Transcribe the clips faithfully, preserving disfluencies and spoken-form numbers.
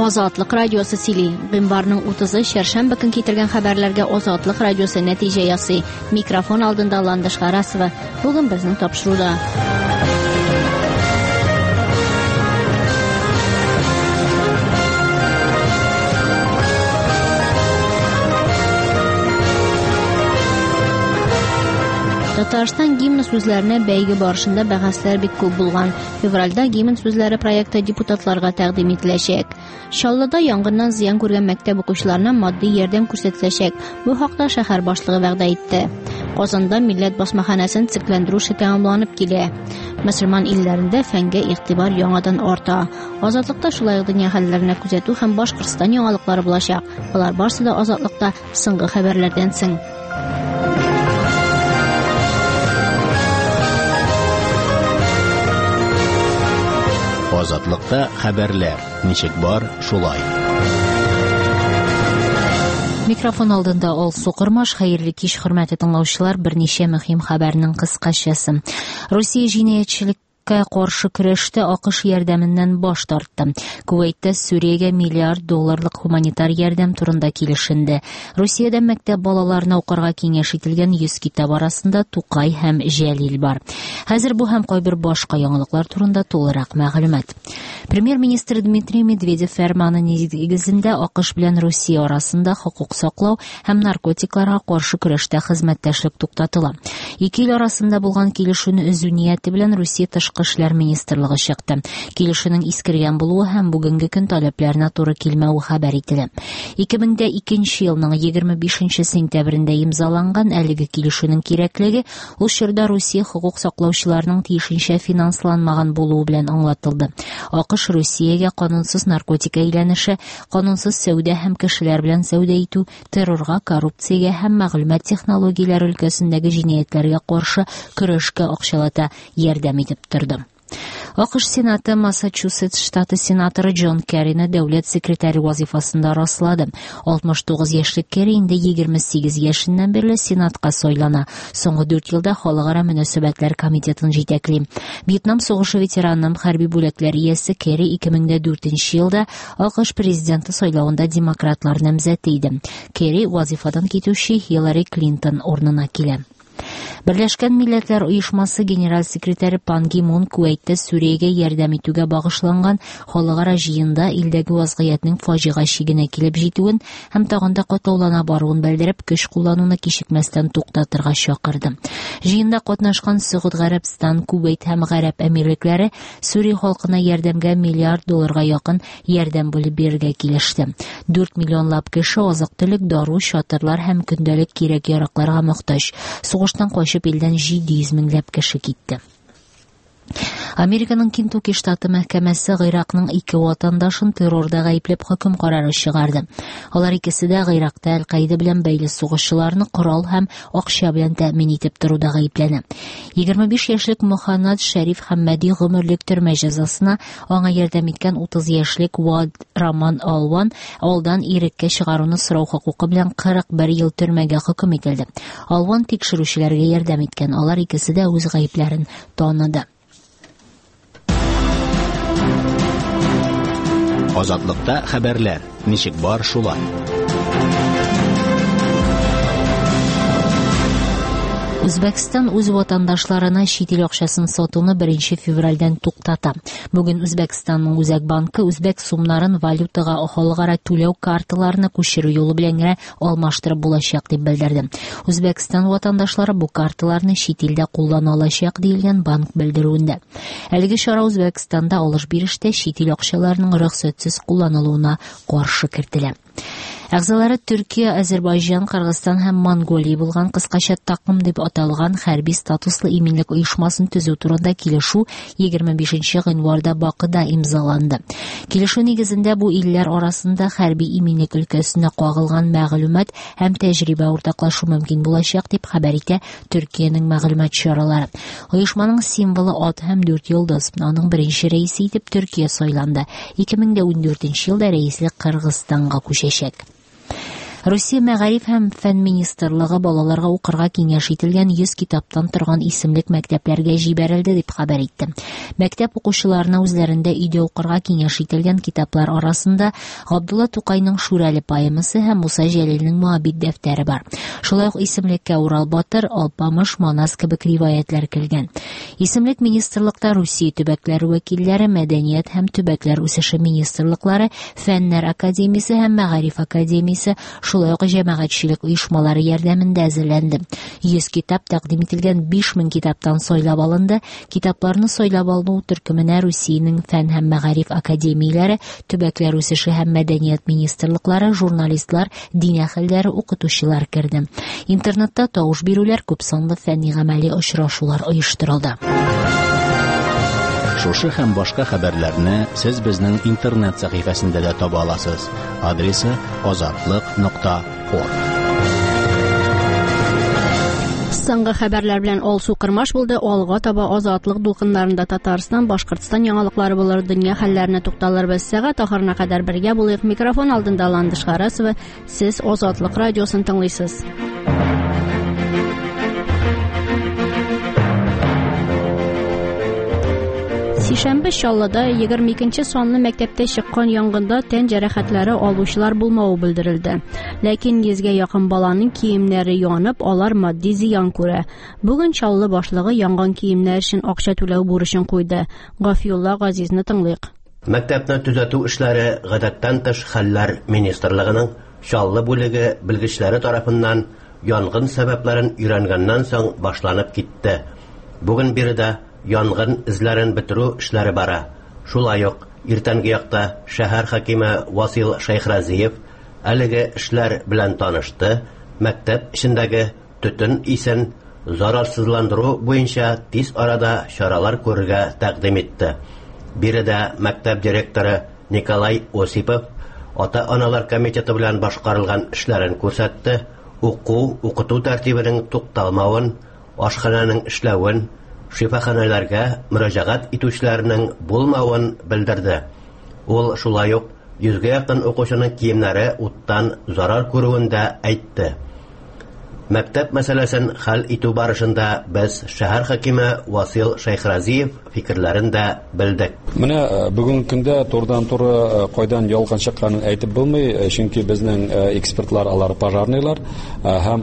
Азатлык радиосы сөйли. Гыйнварның утызы шәршәмбе көн китергән хәбәрләргә Азатлык радиосы нәтиҗә ясый. Микрофон алдында Ландыш Гарасова. Бүген безнең тапшыруда. Татарстан гимн сүзләренә бәйге барышында бәхәсләр бик күп булган. Февральдә гимн сүзләре проекты депутатларга тәкъдим ителәчәк. Чаллыда яңгырдан зыян күргән мәктәп укучыларына матди ярдәм күрсәтеләчәк. Бу хакта шәһәр башлыгы вәгъдә итте. Казанда милләт басмаханәсен цикләндерү эше тәмамланып килә. Мөселман илләрендә фәнгә игътибар яңадан арта. Азатлыкта шулай ук дөнья хәлләренә күзәтү һәм Башкортстан яңалыклары булачак. Булар барысы да Азатлыкта соңгы хәбәрләрдән соң. Азатлыкта хәбәрләр. Ничек бар, шулай. Микрофон алдында Ал Сукырмаш. Хәерле кич, хөрмәтле тыңлаучылар. Берничә мөһим хәбәрнең кыскачасы. Русия җинаятьчелеккә каршы көрәштә АКШ ярдәменнән баш тартты. Кувейтта Сүриягә миллиард долларлык гуманитар ярдәм турында килешенде. Русиядә мәктәп балаларына укырга киңәш ителгән йөз китап арасында Тукай һәм Җәлил бар. Хәзер бу һәм кайбер башка яңалыклар турында тулырак мәгълүмат. Премьер-министр Дмитрий Медведев фәрманы нигезендә АКШ белән Русия арасында хокук саклау һәм наркотикларга каршы көрәштә хезмәттәшлек туктатыла. Ике ил арасында булган килешүне өзү нияте белән Русия тышкы эшләр министрлыгы чыкты. Килешүнең искергән булуы һәм бүгенге көн таләпләренә туры килмәүе хәбәр ителә. ике мең икенче елның егерме бишенче сентябрендә имзаланган әлеге килешүнең кирәклеге ул чорда Русия хокук саклаучыларның тиешенчә финансланмаган булуы белән аңлатылды. АКШ Русиягә канунсыз наркотик әйләнеше, канунсыз сәүдә һәм кешеләр белән сәүдә итү, террорга, коррупциягә һәм мәгълүмат технологияләре өлкәсендәге җинаятьләргә каршы көрәшкә акчалата ярдәм итеп торды. АКШ Сенаты Массачусетс штаты сенаторы Джон Керрины дәүләт секретаре вазифасында раслады. алтмыш тугыз яшьлек Керри инде егерме сигез яшеннән бирле Сенатка сайлана. Соңгы дүрт елда халыкара мөнәсәбәтләр комитетын җитәкли. Вьетнам сугышы ветеранының хәрби бүләкләр иясе Керри ике мең дүртенче елда АКШ президенты сайлавында демократлар намзәте иде. Керри вазифадан китүче Хиллари Клинтон урынына килә. Берләшкән Милләтләр Оешмасы генераль секретаре Пан Ги Мун Кувейтта Сүриягә ярдәм итүгә багышланган халыкара җыенда илдәге вазгыятьнең фаҗига чигенә килеп җитүен һәм тагын да катаулана баруын белдереп, көч куллануны кичекмәстән туктатырга чакырды. Җыенда катнашкан Сәгъүд Гарәбстан, Кувейт һәм Гарәп Әмирлекләре Сүрия халкына ярдәмгә миллиард долларга якын ярдәм бүлеп бирергә килеште. дүрт миллионлап кеше азык-төлек, дару, чатырлар һәм көндәлек кирәк-яракларга мохтаҗ. Сугыштан качып илдән җиде йөз меңләп кеше китте. Американың Кентукки штаты мәхкәмәсе Гыйракның ике ватандашын террорда гаепләп хөкем карары чыгарды. Алар икесе дә Гыйракта Әл-Каида белән бәйле сугышчыларны корал һәм акча белән тәэмин итеп торуда гаепләнә. егерме биш яшьлек Мөхәммәд Шәриф Хәммәди гомерлек төрмә җәзасына, аңа ярдәм иткән утыз яшьлек Вад Раман Алван алдан иреккә чыгаруны сорау хокукы белән кырык бер ел төрмәгә хөкем ителде. Алван тикшерүчеләргә ярдәм иткән. Алар икесе дә үз гаепләрен таныды. Азатлыкта хәбәрләр. Ничек бар, шулай. Үзбәкстан үз ватандашларына чит ил акчасын сатуны беренче февральдән туктата. Бүген Үзбәкстанның Үзәк банкы үзбәк сумнарын валютага халыкара түләү карталарына күчерү юлы белән генә алмаштырып булачак дип белдерде. Үзбәкстан ватандашлары бу карталарны чит илдә куллана алачак диелгән банк белдерүендә. Әлеге чара Үзбәкстанда алыш-бирештә чит ил акчаларының рөхсәтсез кулланылуына каршы кертелә. Әгъзалары Төркия, Азербайҗан, Кыргызстан һәм Монголия булган кыскача такым дип аталган хәрби статуслы иминлек оешмасын төзү турында килешү егерме бишенче гыйнварда Бакыда имзаланды. Килешү нигезендә бу илләр арасында хәрби иминлек өлкәсенә кагылган мәгълүмат һәм тәҗрибә уртаклашу мөмкин булачак дип хәбәр итә Төркиянең мәгълүмат чаралары. Оешманың символы ат һәм дүрт йолдыз. Аның беренче рәисе итеп Төркия сайланды. ике мең ундүртенче елда рәислек Кыргызстанга күчәчәк. Русия мәгариф һәм фән министрлыгы балаларга укырга киңәш ителгән йөз китаптан торган исемлек мәктәпләргә җибәрелде дип хәбәр итте. Мәктәп укучыларына үзләрендә өйдә укырга киңәш ителгән китаплар арасында Габдулла Тукайның Шүрәле поэмасы һәм Муса Җәлилнең Моабит дәфтәре бар. Шулай ук исемлеккә Урал Батыр, Алпамыш, Манас кебек риваятлар кергән. Исемлек министрлыкта Русия төбәкләре вәкилләре, мәдәният һәм төбәкләр үсеше министрлыклары, фәннәр академиясе һәм мәгариф академиясе, шулай ук җәмәгатьчелек оешмалары ярдәмендә әзерләнде. йөз китап тәкъдим ителгән биш мең китаптан сойлап алынды. Китапларны сойлап алу төркеменә Русиянең фән һәм мәгариф академияләре, төбәкләр үсеше һәм мәдәният министрлыклары, журналистлар, дин әһелләре, укытучылар керде. Интернетта тавыш бирүләр, күп санлы фәнни-гамәли очрашулар оештырылды. Шушы һәм башка хәбәрләрне сез безнең интернет сәхифәсендә дә таба аласыз. Адресы азатлык нокта орг. Соңгы хәбәрләр белән Алсу Кырмаш булды. Алга таба азатлык дулкыннарында Татарстан, Башкортстан яңалыклары булыр, дөнья хәлләренә тукталырбыз. Сәгать ахырына кадәр бергә булыйк. Микрофон алдында Ландыш Харасова. Сез Азатлык радиосын тыңлыйсыз. Сишәмбе Чаллыда егерме икенче санлы мәктәптә чыккан янгында тән җәрәхәтләре алучылар булмавы белдерелде. Ләкин йөзгә якын баланың киемнәре янып, алар матди зыян күрә. Бүген Чаллы башлыгы янган киемнәр өчен акча түләү бурычын куйды. Гафиулла Газизны тыңлыйк. Мәктәпне төзәтү эшләре гадәттән тыш хәлләр министрлыгының Чаллы бүлеге белгечләре тарафыннан янгын сәбәпләрен өйрәнгәннән соң башланып китте. Бүген биредә янгын эзләрен бетерү эшләре бара. Шулай ук иртәнге якта шәһәр хакиме Васил Шайхразиев әлеге эшләр белән танышты. Мәктәп эчендәге төтен исен зарарсызландыру буенча тиз арада чаралар күрергә тәкъдим итте. Биредә мәктәп директоры Николай Осипов ата-аналар комитеты белән башкарылган эшләрен күрсәтте. Уку, укыту тәртибенең тукталмавын, ашхананың эшләвен, шифаханәләргә мөрәҗәгать итүчеләрнең булмавын белдерде. Ул шулай ук йөзгә якын укучының киемнәре уттан зарар күрүен дә әйтте. Мәктәп мәсьәләсен хәл итү барышында без шәһәр хакиме Васил Шайхразиев фикерләрен дә белдек. Менә бүген көндә турыдан-туры кайдан ялган чыкканын әйтеп булмый, чөнки безнең экспертлар алар пожарныйлар һәм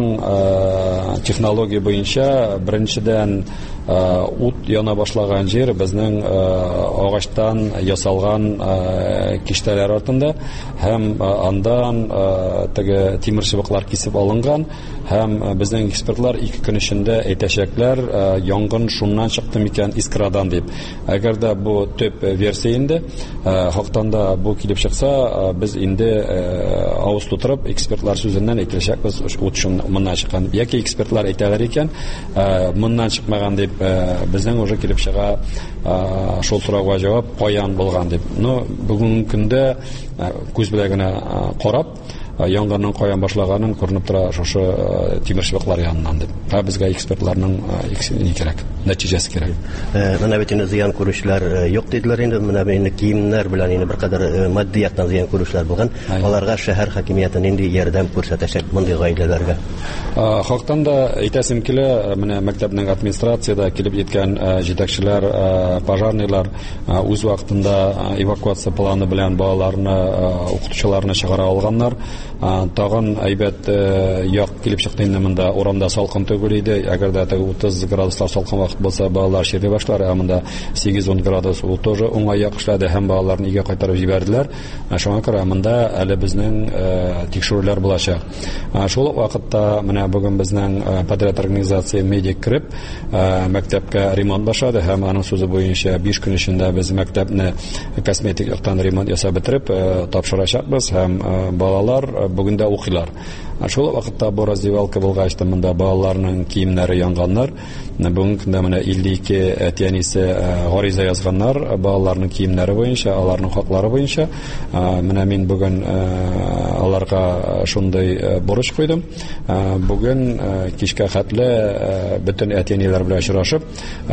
аларның технология буенча беренчедән ут яна башлаган җир безнең агачтан ясалган киштәләр артында һәм андан теге тимер чыбыклар кисеп алынган һәм безнең экспертлар ике көн эчендә әйтәчәкләр янгын шуннан чыкты микән искрадан дип. Әгәр дә бу төп версия инде хактан да бу килеп чыкса, без инде авыз тутырып экспертлар сүзеннән әйтәчәкбез ут шуннан моннан чыккан. Яки экспертлар әйтәләр икән, моннан чыкмаган дип безнең уже килеп чыга шул сорауга җавап каян булган дип. Ну бүген көндә күз белән генә карап янгынның каян башлаганын күренеп тора шушы тимер чыбыклар яныннан дип. Һәм безгә экспертларның ни кирәк, нәтиҗәсе кирәк. Менә бит инде зыян күрүчләр юк диделәр инде, менә инде киемнәр белән инде беркадәр матди яктан зыян күрүчләр булган. Аларга шәһәр хакимияте нинди ярдәм күрсәтәчәк мондый гаиләләргә? Хактан да әйтәсем килә, менә мәктәпнең администрацияда килеп җиткән җитәкчеләр, пожарныйлар үз вакытында эвакуация планы белән балаларны, укытучыларны чыгара алганнар. Тагын әйбәт як килеп чыкты инде монда урамда салкын түгел иде. Әгәр дә утыз градуслар салкын вакыт булса, балалар шире башлар, ә монда сигез-ун градус ул тоже уңай як эшләде һәм балаларны өйгә кайтарып җибәрделәр. Шуңа күрә монда әле безнең тикшерүләр булачак. Шул вакытта менә бүген безнең подряд организация медик кирип мәктәпкә ремонт башлады һәм аның сүзе буенча биш көн эчендә без мәктәпне косметик яктан ремонт ясап бетереп тапшырачакбыз һәм балалар бүген дә укыйлар. Шул вакытта бу раздевалка булгач та монда балаларның киемнәре янганнар. Бүгенге көндә менә илле ике әтиәнисе гариза язганнар балаларның киемнәре буенча, аларның хаклары буенча. Менә мин бүген аларга шундый бурыч куйдым. Бүген кичкә хәтле бөтен әтиәниләр белән очрашып,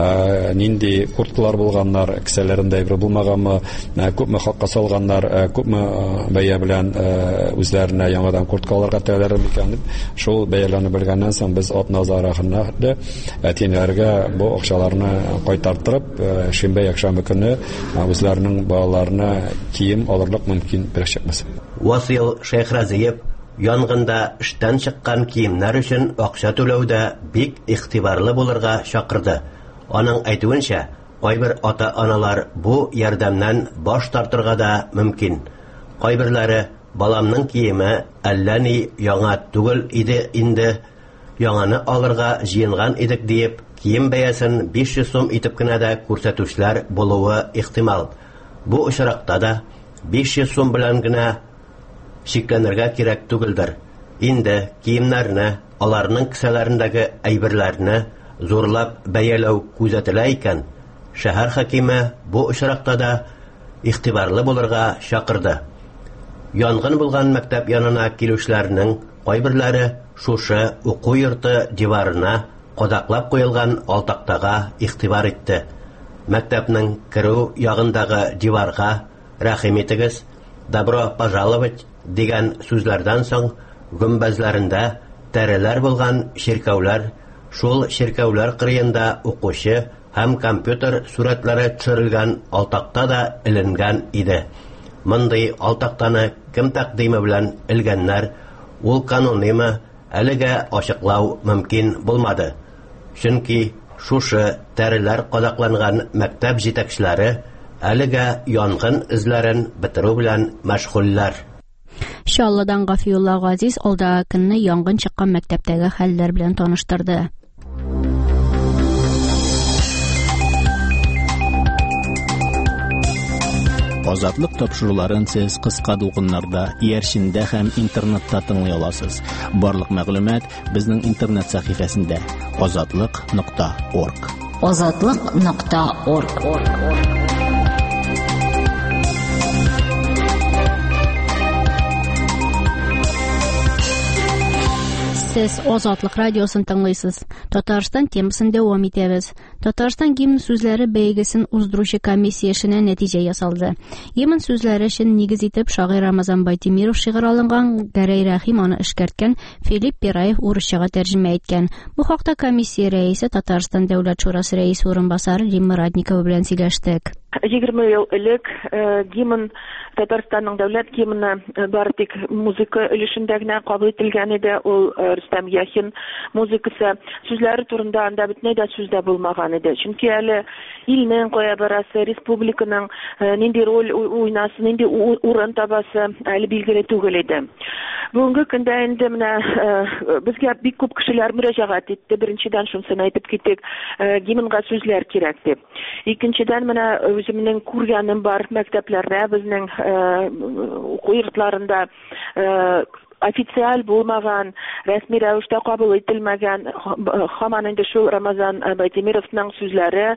нинди курткалар булганнар, кесәләрендә әйбер булмаганмы, күпме хакка салганнар, күпме бәя белән үзләренә яңадан курткаларга теләр микән дип, шул бәяләрне белгәннән соң без атназа рахында әтиәниләргә бу акчаларны кайтартып, шимбә якшәмбе көнне үзләренең балаларына кием алырлык мөмкин бирәчәкбез. Васил Шәйхразиев янгында эштән чыккан киемнәр өчен акча түләүдә бик игътибарлы булырга чакырды. Аның әйтүенчә, кайбер ата-аналар бу ярдәмнән баш тартырга да мөмкин. Кайберләре баламның киеме әллә ни яңа түгел иде инде, яңаны алырга җыенган идек диеп, кием бәясен биш йөз сум итеп кенә дә күрсәтүчләр булуы ихтимал. Бу очракта да биш йөз сум белән генә шикләнергә кирәк түгелдер. Инде киемнәрне, аларның кесәләрендәге әйберләрне зурлап бәяләү күзәтелә икән, шәһәр хакиме бу очракта да игътибарлы булырга чакырды. Янгын булган мәктәп янына килүчләрнең кайберләре шушы уку йорты диварына кадаклап куелган алтактага игътибар итте. Мәктәпнең керү ягындагы диварга рәхим итегез, добро пожаловать дигән сүзләрдән соң гөмбәзләрендә тәреләр булган ширкәүләр, шул ширкәүләр кырыенда укучы һәм компьютер сурәтләре төшерелгән алтакта да эленгән иде. Мондый алтактаны кем тәкъдиме белән элгәннәр, ул канунимы, әлегә ачыклау мөмкин булмады. Чөнки шушы тәреләр кадакланган мәктәп җитәкчеләре әлегә янгын эзләрен бетерү белән мәшгульләр. Шалладан Гафиулла Газиз алда көнне янгын чыккан мәктәптәге хәлләр белән таныштырды. Азатлык тапшыруларын сез кыска дулкыннарда, иярчиндә һәм интернетта тыңлый аласыз. Барлык мәгълүмат безнең интернет сәхифәсендә азатлык нокта орг. азатлык нокта орг. Сез Азатлык радиосын тыңлыйсыз. Татарстан темасын дәвам итәбез. Татарстан гимн сүзләре бәйгесен уздыручы комиссия эшенә нәтиҗә ясалды. Гимн сүзләре өчен нигез итеп шагыйрь Рамазан Байтимиров шигырь алынган, Гәрәй Рәхим аны эшкәрткән, Филипп Пираев урысчага тәрҗемә иткән. Бу хакта комиссия рәисе Татарстан дәүләт шурасы рәисе урынбасары Римма Радникова белән сөйләштек. егерме ел элек гимн Татарстанның дәүләт гимны бары тик музыка өлешендә генә кабул ителгән иде. Ул Рөстәм Яхин музыкасы, сүзләре турында анда бөтенләй дә сүздә булмаган иде. Чөнки әле илнең кая барасы, республиканың нинди роль уйнасы, нинди урын табасы әле билгеле түгел иде. Бүгенге көндә инде менә безгә бик күп кешеләр мөрәҗәгать итте. Беренчедән шунысын әйтеп китик, гимнга сүзләр кирәк дип. Икенчедән менә үземнең күргәнем бар мәктәпләрдә, безнең уку йортларында официаль булмаган, рәсми рәвештә кабул ителмәгән, һаман инде шул Рамазан Байтимировның сүзләре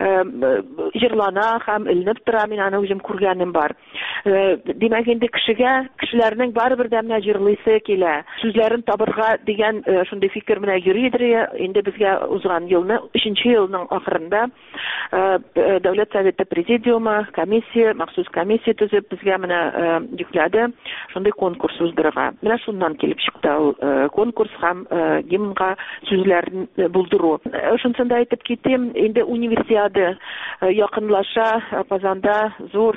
җырлана һәм иленеп тора, мин аны үзем күргәнем бар. Димәк инде кешегә, кешеләрнең барыбер дә менә җырлыйсы килә, сүзләрен табырга дигән шундый фикер менә йөридер. Инде безгә узган елны, өченче елның ахырында Дәүләт Советы Президиумы, комиссия, махсус комиссия төзеп безгә менә йөкләде, шундый конкурс уздырырга. Менә шуннан килеп чыкты ул конкурс һәм гимнга сүзләрен булдыру. Шунсын да әйтеп китим, инде универсиада якынлаша, Казанда зур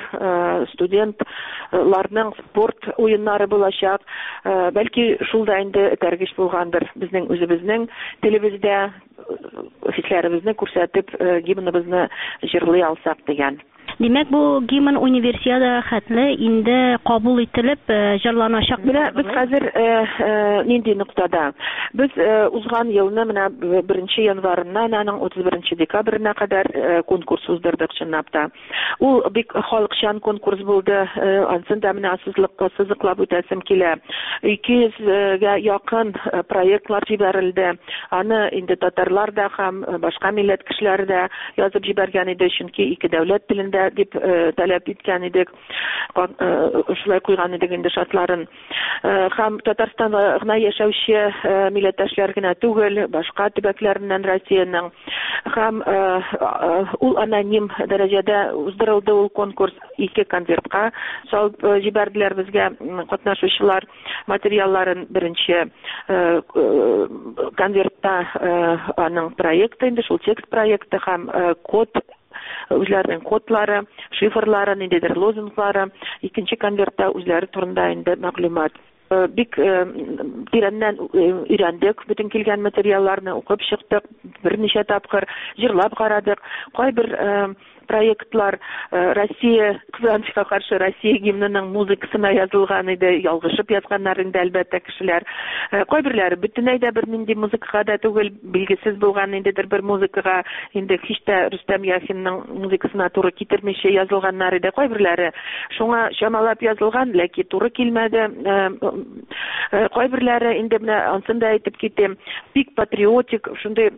студентларның спорт уеннары булачак. Бәлки шулда инде тәргеш булгандыр. Безнең үзебезнең телебездә офицерләребезне күрсәтеп гимныбызны җырлый алсак дигән. Димәк, бу гимн универсиада хәтле инде кабул ителеп җырланачак. Менә без хәзер нинди нуктада? Без узган елны менә беренче январыннан аның утыз беренче декабрына кадәр конкурс уздырдык чынлап та. Ул бик халыкчан конкурс булды. Ансында менә сызыклап үтәсем килә. ике йөзгә якын проектлар җибәрелде. Аны инде татарлар да һәм башка милләт кешеләре дә язып җибәргән иде, чөнки ике дәүләт телендә дип таләп иткән идек. Шулай куйган идек инде шартларын. Һәм Татарстанда гына яшәүче милләттәшләр генә түгел, башка төбәкләреннән Россиянең һәм ул аноним дәрәҗәдә уздырылды ул конкурс. Ике конвертка салып җибәрделәр безгә катнашучылар материалларын. Беренче конвертта аның проекты инде, шул текст проекты һәм код, үзләренең кодлары, шифрлары, ниндидер лозунглары. Икенче конвертта үзләре турында инде мәгълүмат. Бик тирәннән өйрәндек, бөтен килгән материалларны укып чыктык, берничә тапкыр җырлап карадык. Кайбер проектлар Россия, кызганычка каршы Россия гимнының музыкасына язылган иде, ялгышып язганнар инде әлбәттә кешеләр. Кайберләре бөтенләй дә бер нинди музыкага да түгел, билгесез булган индидер бер музыкага, инде һич тә Рөстәм Яхинның музыкасына туры китермичә язылганнар иде. Кайберләре шуңа чамалап язылган, ләкин туры килмәде. Кайберләре инде менә ансында әйтеп китем, бик патриотик, шундый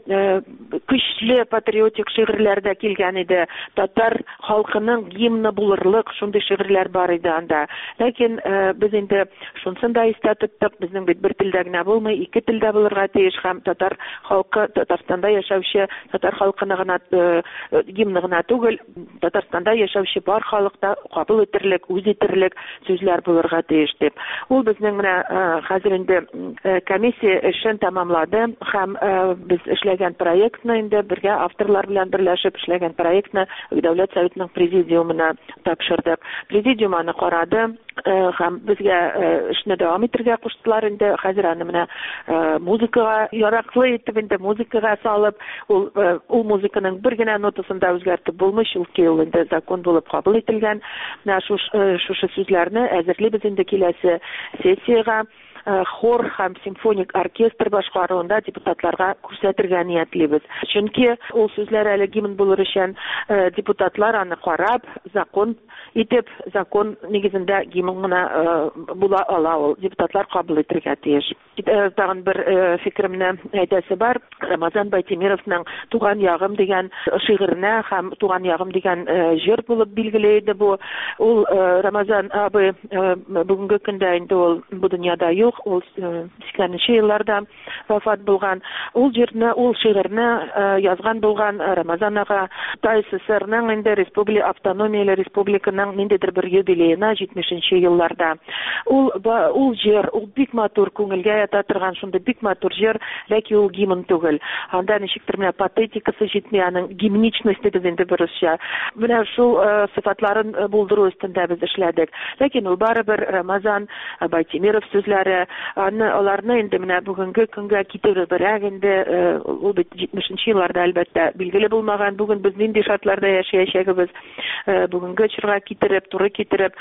көчле патриотик шигырьләрдә килгән иде. Татар халкының гимны булырлык шундый шигырьләр бар иде анда. Ләкин без инде шунысын да истә тоттык, безнең бит бер телдә генә булмый, ике телдә булырга тиеш һәм татар халкы, Татарстанда яшәүче татар халкының гына гимны гына түгел, Татарстанда яшәүче бар халыкта кабул итерлек, үз итерлек сүзләр булырга тиеш дип. Ул безнең менә хәзер инде комиссия эшен тәмамлады һәм без эшләгән проектны инде бергә авторлар белән берләшеп эшләгән проектны Дәүләт Советының президиумына тапшырдык. Президиум аны карады һәм безгә эшне дәвам итәргә куштылар инде. Хәзер аны менә музыкага яраклы итеп инде музыкага салып, ул ул музыканың бер генә нотасын да үзгәртеп булмый, чөнки ул инде закон булып кабул ителгән. Менә шушы сүзләрне әзерлибез инде киләсе сессиягә хор һәм симфоник оркестр башкаруында депутатларга күрсәтергә ниятлибез. Чөнки ул сүзләр әле гимн булыр өчен депутатлар аны карап, закон итеп, закон нигезендә гимн гына була ала ул. Депутатлар кабул итәргә тиеш. Тагын бер фикеремне әйтәсе бар. Рамазан Байтимировның Туган ягым дигән шигыренә һәм Туган ягым дигән җыр булып билгеле иде бу. Ул Рамазан абый бүгенге көндә инде ул бу дөньяда юк. Ул сиксәненче елларда вафат булган. Ул җырны, ул шигырьне язган булган Рамазан ага ТССРның инде республика автономияле республиканың ниндидер бер юбилеена җитмешенче елларда. Ул ул җыр, ул бик матур, күңелгә ята торган шундый бик матур җыр, ләкин ул гимн түгел. Анда ничектер менә патетикасы җитми, аның гимничности дип инде бурысча. Менә шул сыйфатларын булдыру өстендә без эшләдек. Ләкин ул барыбер Рамазан Байтимиров сүзләре, аны аларны инде менә бүгенге көнгә китеребрәк инде ул бит җитмешенче елларда әлбәттә билгеле булмаган. Бүген без нинди шартларда яшәячәгебез бүгенге чорга китереп, туры китереп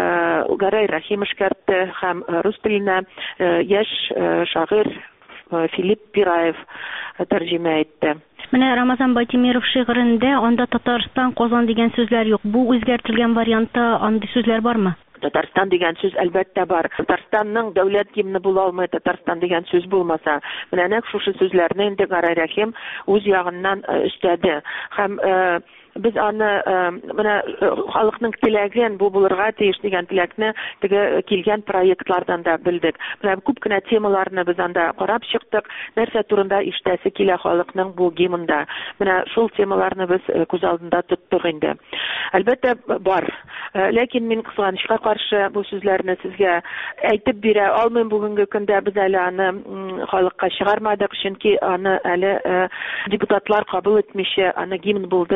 Гарай Рахим эшкәртте һәм рус теленә яшь шагыйрь Филипп Пираев тәрҗемә итте. Менә Рамазан Байтимиров шигырендә анда Татарстан, Казан дигән сүзләр юк. Бу үзгәртелгән вариантта андый сүзләр бармы? Татарстан дигән сүз әлбәттә бар. Татарстанның дәүләт гимны була алмый, Татарстан дигән сүз булмаса. Менә нәкъ шушы сүзләрне инде Гарай Рахим үз ягыннан эштәде. Һәм без аны менә халыкның теләген бу булырга тиеш дигән теләкне теге килгән проектлардан да белдек. Менә күп кенә темаларны без анда карап чыктык. Нәрсә турында иштәсе килә халыкның бу гимнда. Менә шул темаларны без күз алдында тоттык инде. Әлбәттә бар. Ләкин мин кызганычка каршы бу сүзләрне сезгә әйтеп бирә алмыйм бүгенге көндә. Без әле аны халыкка чыгармадык, чөнки аны әле депутатлар кабул итмичә, аны гимн булды дип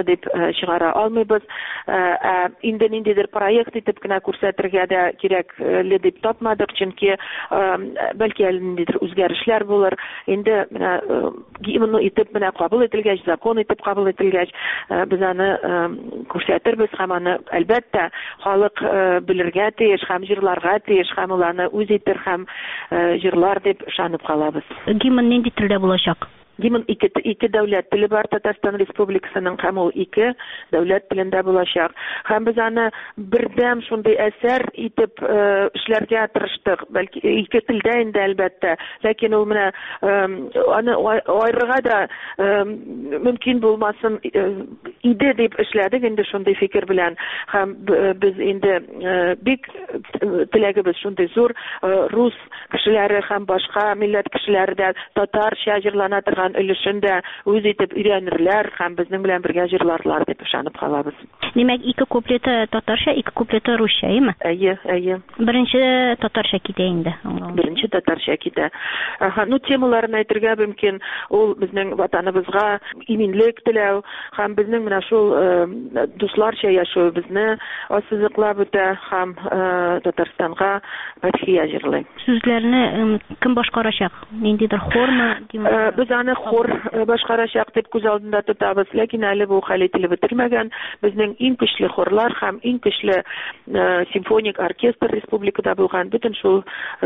чыгара алмыйбыз. Инде ниндидер проект итеп кенә күрсәтергә дә кирәкле дип тапмадык, чөнки бәлки әле ниндидер үзгәрешләр булыр. Инде менә гимнны итеп менә кабул ителгәч, закон итеп кабул ителгәч, без аны күрсәтербез һәм аны әлбәттә халык белергә тиеш, һәм җырларга тиеш, һәм уларны үз итер һәм җырлар дип ышанып калабыз. Гимн нинди телдә булачак? Гимн ике, ике дәүләт теле бар Татарстан Республикасының, һәм ул ике дәүләт телендә булачак. Һәм без аны бердәм шундый әсәр итеп эшләргә тырыштык. Бәлки ике телдә инде әлбәттә, ләкин ул менә аны аерырга да мөмкин булмасын иде дип эшләдек инде шундый фикер белән. Һәм без инде бик теләгебез шундый зур рус кешеләре һәм башка милләт кешеләре дә татарча җырлана торган өлешендә үз итеп өйрәнерләр һәм безнең белән бергә җырларлар дип ышанып калабыз. Димәк, ике куплеты татарча, ике куплеты русча, әйме? Әйе, әйе. Беренче татарча китә инде. Беренче татарча китә. Аха, ну темаларын әйтергә мөмкин. Ул безнең ватаныбызга иминлек теләү һәм безнең менә шул дусларча яшәүебезне ассызыклап үтә һәм Татарстанга мәдхия җырлый. Сүзләрне кем башкарачак? Ниндидер хормы? Без аны хор башкарачак дип күз алдында тотабыз, ләкин әле бу хәл ителеп бетермәгән. Безнең иң көчле хорлар һәм иң көчле симфоник оркестр республикада булган. Бөтен шул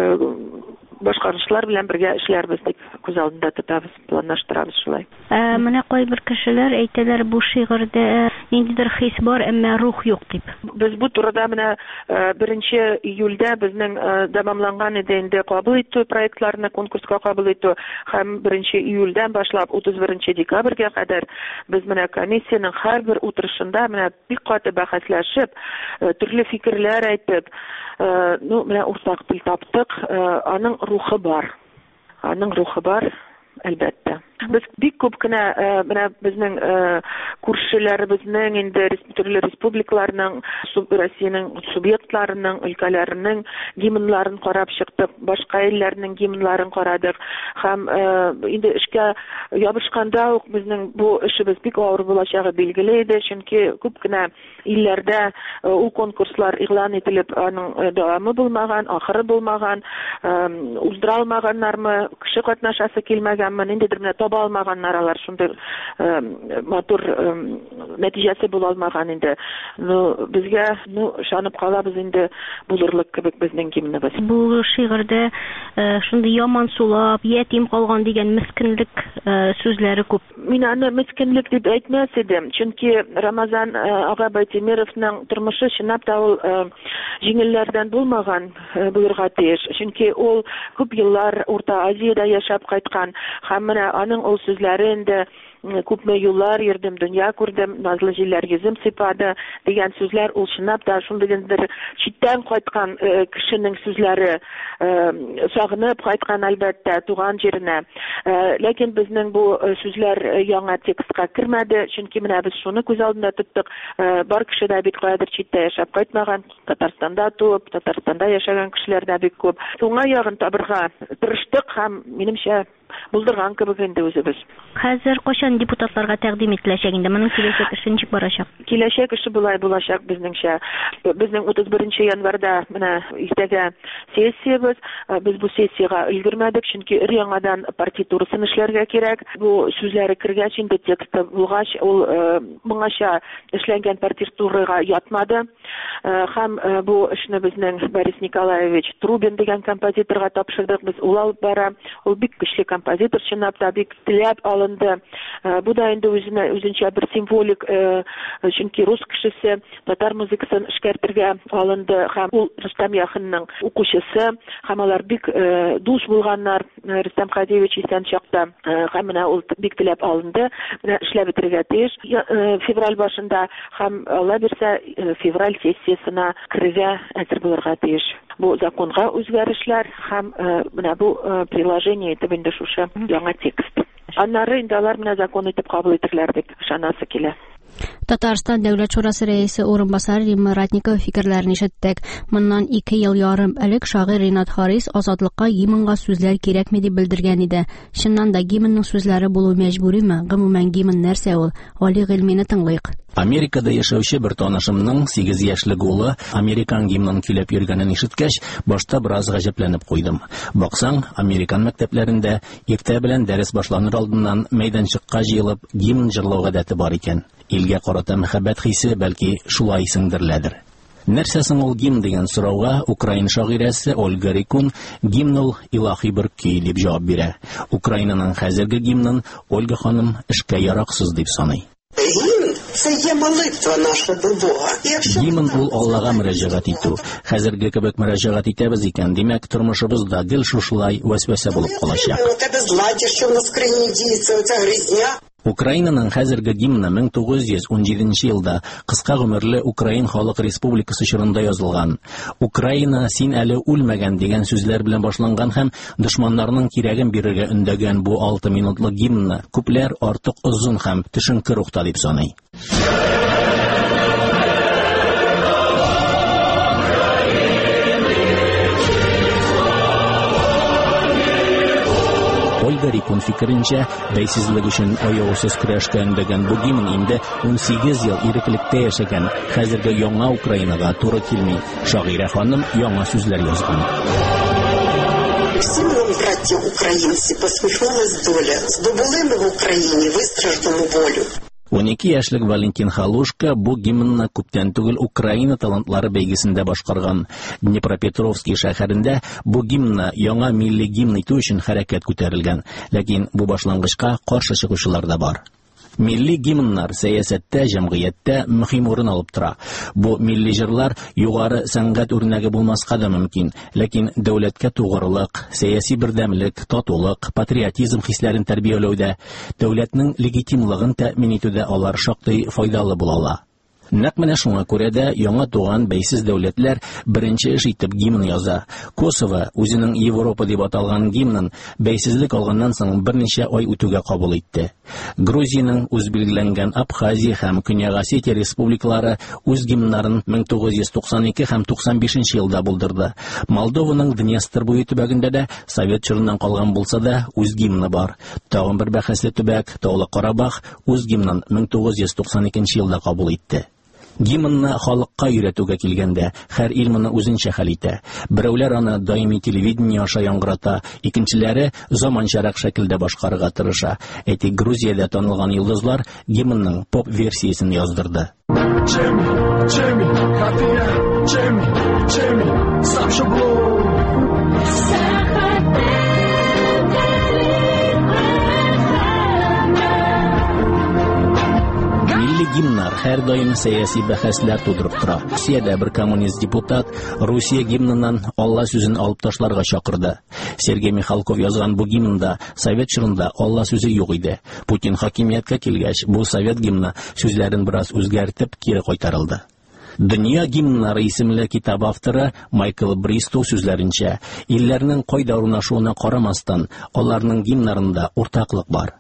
башкарышлар белән бергә эшләрбез дип күз алдында тотабыз, планлаштырабыз шулай. Менә кайбер кешеләр әйтәләр, бу шигырьдә ниндидер хис бар, әмма рух юк дип. Без бу турыда менә беренче июльдә безнең дәвамланган иде инде кабул итү проектларны конкурска кабул итү һәм беренче июльдән башлап утыз беренче декабрьгә кадәр без менә комиссияның һәрбер утырышында менә бик каты бәхәсләшеп, төрле фикерләр әйтеп, ну менә уртак тел таптык, аның рухы бар. Аның рухы бар, әлбәттә. Без бик күп кенә менә безнең күршеләребезнең инде төрле республикаларның, Россиянең субъектларының, өлкәләренең гимннарын карап чыктык, башка илләрнең гимннарын карадык һәм инде эшкә ябышканда ук безнең бу эшебез бик авыр булачагы билгеле иде, чөнки күп кенә илләрдә ул конкурслар игълан ителеп, аның дәвамы булмаган, ахыры булмаган, уздыра алмаганнармы, кеше катнашасы килмәгәнме, ниндидер менә алмаганнар алар шундый матур нәтиҗәсе була алмаган инде. Ну безгә ну ышанып калабыз инде булырлык кебек безнең гимныбыз. Бу шигырьдә шундый яман сулап, ятим калган дигән мискинлек сүзләре күп. Мин аны мискинлек дип әйтмәс идем, чөнки Рамазан ага Байтимировның тормышы чынлап та ул җиңелләрдән булмаган булырга тиеш, чөнки ул күп еллар Урта Азиядә яшәп кайткан һәм менә аның ул сүзләре инде күпме юллар йөрдем, дөнья күрдем, назлы җилләр йөзем сыйпады дигән сүзләр ул чынлап та шундыйдыр читтән кайткан кешенең сүзләре, сагынып кайткан әлбәттә туган җиренә. Ләкин безнең бу сүзләр яңа текстка кермәде, чөнки менә без шуны күз алдында тоттык. Бар кеше дә бит кайдыр читтә яшәп кайтмаган, Татарстанда туып, Татарстанда яшәгән кешеләр дә бик күп. Уңай ягын табырга тырыштык һәм минемчә булдырган кебек инде үзебез. Хәзер кайчан депутатларга тәкъдим ителәчәк инде? Моның киләчәк эше ничек барачак? Киләчәк эше булай булачак безнеңчә. Безнең утыз беренче январьда менә иртәгә сессиябез. Без бу сессиягә өлгермәдек, чөнки өр-яңадан партитурасын эшләргә кирәк. Бу сүзләре кергәч инде тексты булгач, ул моңача эшләнгән партитурага ятмады. Һәм бу эшне безнең Борис Николаевич Трубин дигән композиторга тапшырдык. Без ул алып бара. Ул бик көчле композитор, чынлап та бик теләп алынды. Бу да инде үзенә үзенчә бер символик, чөнки рус кешесе татар музыкасын эшкәртергә алынды һәм ул Рөстәм Яхинның укучысы һәм алар бик душ булганнар Рөстәм Хадиевич исән чакта һәм менә ул бик теләп алынды. Менә эшләп бетергә тиеш февраль башында һәм Алла бирсә февраль сессиясына керергә әзер булырга тиеш. Бу законга үзгәрешләр һәм менә бу приложение итеп инде шушы яңа текст. Аннары инде алар менә закон итеп кабул итерләр дип ышанасы килә. Татарстан Дәүләт Шурасы рәисе урынбасары Римма Ратникова фикерләрен ишеттек. Моннан ике ел ярым элек шагыйрь Ринат Харис азатлыкка гимнга сүзләр кирәкме дип белдергән иде. Чыннан да гимнның сүзләре булу мәҗбүриме? Гомумән гимн нәрсә ул? Али Гыйльмине тыңлыйк. Америкада яшәүче бер танышымның сигез яшьлек улы американ гимнын көйләп йөргәнен ишеткәч, башта бераз гаҗәпләнеп куйдым. Баксаң, американ мәктәпләрендә иртә белән дәрес башланыр алдыннан мәйданчыкка җыелып гимн җырлау гадәте бар икән. Илгә карата мәхәббәт хисе бәлки шулай сеңдереләдер. Нәрсә соң ул гимн дигән сорауга украин шагыйрәсе Ольга Рикун гимн ул илаһи бер көй дип җавап бирә. Украинаның хәзерге гимнын Ольга ханым эшкә яраксыз дип саный. Гимн ул Аллага мөрәҗәгать итү. Хәзерге кебек мөрәҗәгать итәбез икән, димәк, тормышыбызда гел шушылай вәсвәсә булып калачак. Украинаның хәзерге гимны мең тугыз йөз ун җиденче елда кыска гомерле Украин Халык Республикасы чорында язылган. Украина син әле үлмәгән дигән сүзләр белән башланган һәм дошманнарның кирәген бирергә өндәгән бу алты минутлык гимнны күпләр артык озын һәм төшенке рухта дип саный. Ольга Рикун фикеренчә, бәйсезлек өчен аяусыз көрәшкә өндәгән бу гимн инде ун сигез ел иреклектә яшәгән хәзерге яңа Украинага туры килми. Шагыйрә ханым яңа сүзләр язган. Всім нам, браття українці, посміхнулась доля. Здобули ми в Україні вистраждану волю. унике яшьлек Валентин Халушка бу гимнны күптән түгел Украина талантлары бәйгесендә башкарган. Днепропетровский шәһәрендә бу гимнны яңа милли гимн итү өчен хәрәкәт күтәрелгән, ләкин бу башлангычка каршы чыгучылар да бар. Милли гимннар сәясәттә, җәмгыятьтә мөһим урын алып тора. Бу милли җырлар югары сәнгать үрнәге булмаска да мөмкин, ләкин дәүләткә тугрылык, сәяси бердәмлек, татулык, патриотизм хисләрен тәрбияләүдә, дәүләтнең легитимлыгын тәэмин итүдә алар шактый файдалы булалар. Нәкъ менә шуңа күрә дә яңа туган бәйсез дәүләтләр беренче эш итеп гимн яза. Косово үзенең Европа дип аталган гимнын бәйсезлек алганнан соң берничә ай үтүгә кабул итте. Грузиянең үз билгеләнгән Абхазия һәм Көньяк Осетия республикалары үз гимннарын мең тугыз йөз туксан ике һәм туксан бишенче елда булдырды. Молдованың Днестр буе төбәгендә дә Совет чорыннан калган булса да үз гимны бар. Тагын бер бәхәсле төбәк Таулы Карабах үз гимнын мең тугыз йөз туксан икенче елда кабул итте. Гимнны халыкка өйрәтүгә килгәндә, һәр ил моны үзенчә хәл итә. Берәүләр аны даими телевидение аша яңгырата, икенчеләре заманчарак шәкелдә башкарырга тырыша. Әйтик, Грузиядә танылган йолдызлар гимнның поп-версиясен яздырды. Гимннар һәр даим сәяси бәхәсләр тудырып тора. Россиядә бер коммунист депутат Русия гимнынан Алла сүзен алып ташларга чакырды. Сергей Михалков язган бу гимнда Совет чорында Алла сүзе юк иде. Путин хакимияткә килгәч, бу Совет гимны сүзләрен бераз үзгәртеп кире кайтарылды. Дөнья гимннары исемле китап авторы Майкл Бристоу сүзләренчә, илләрнең кайда урнашуына карамастан, аларның гимннарында уртаклык бар.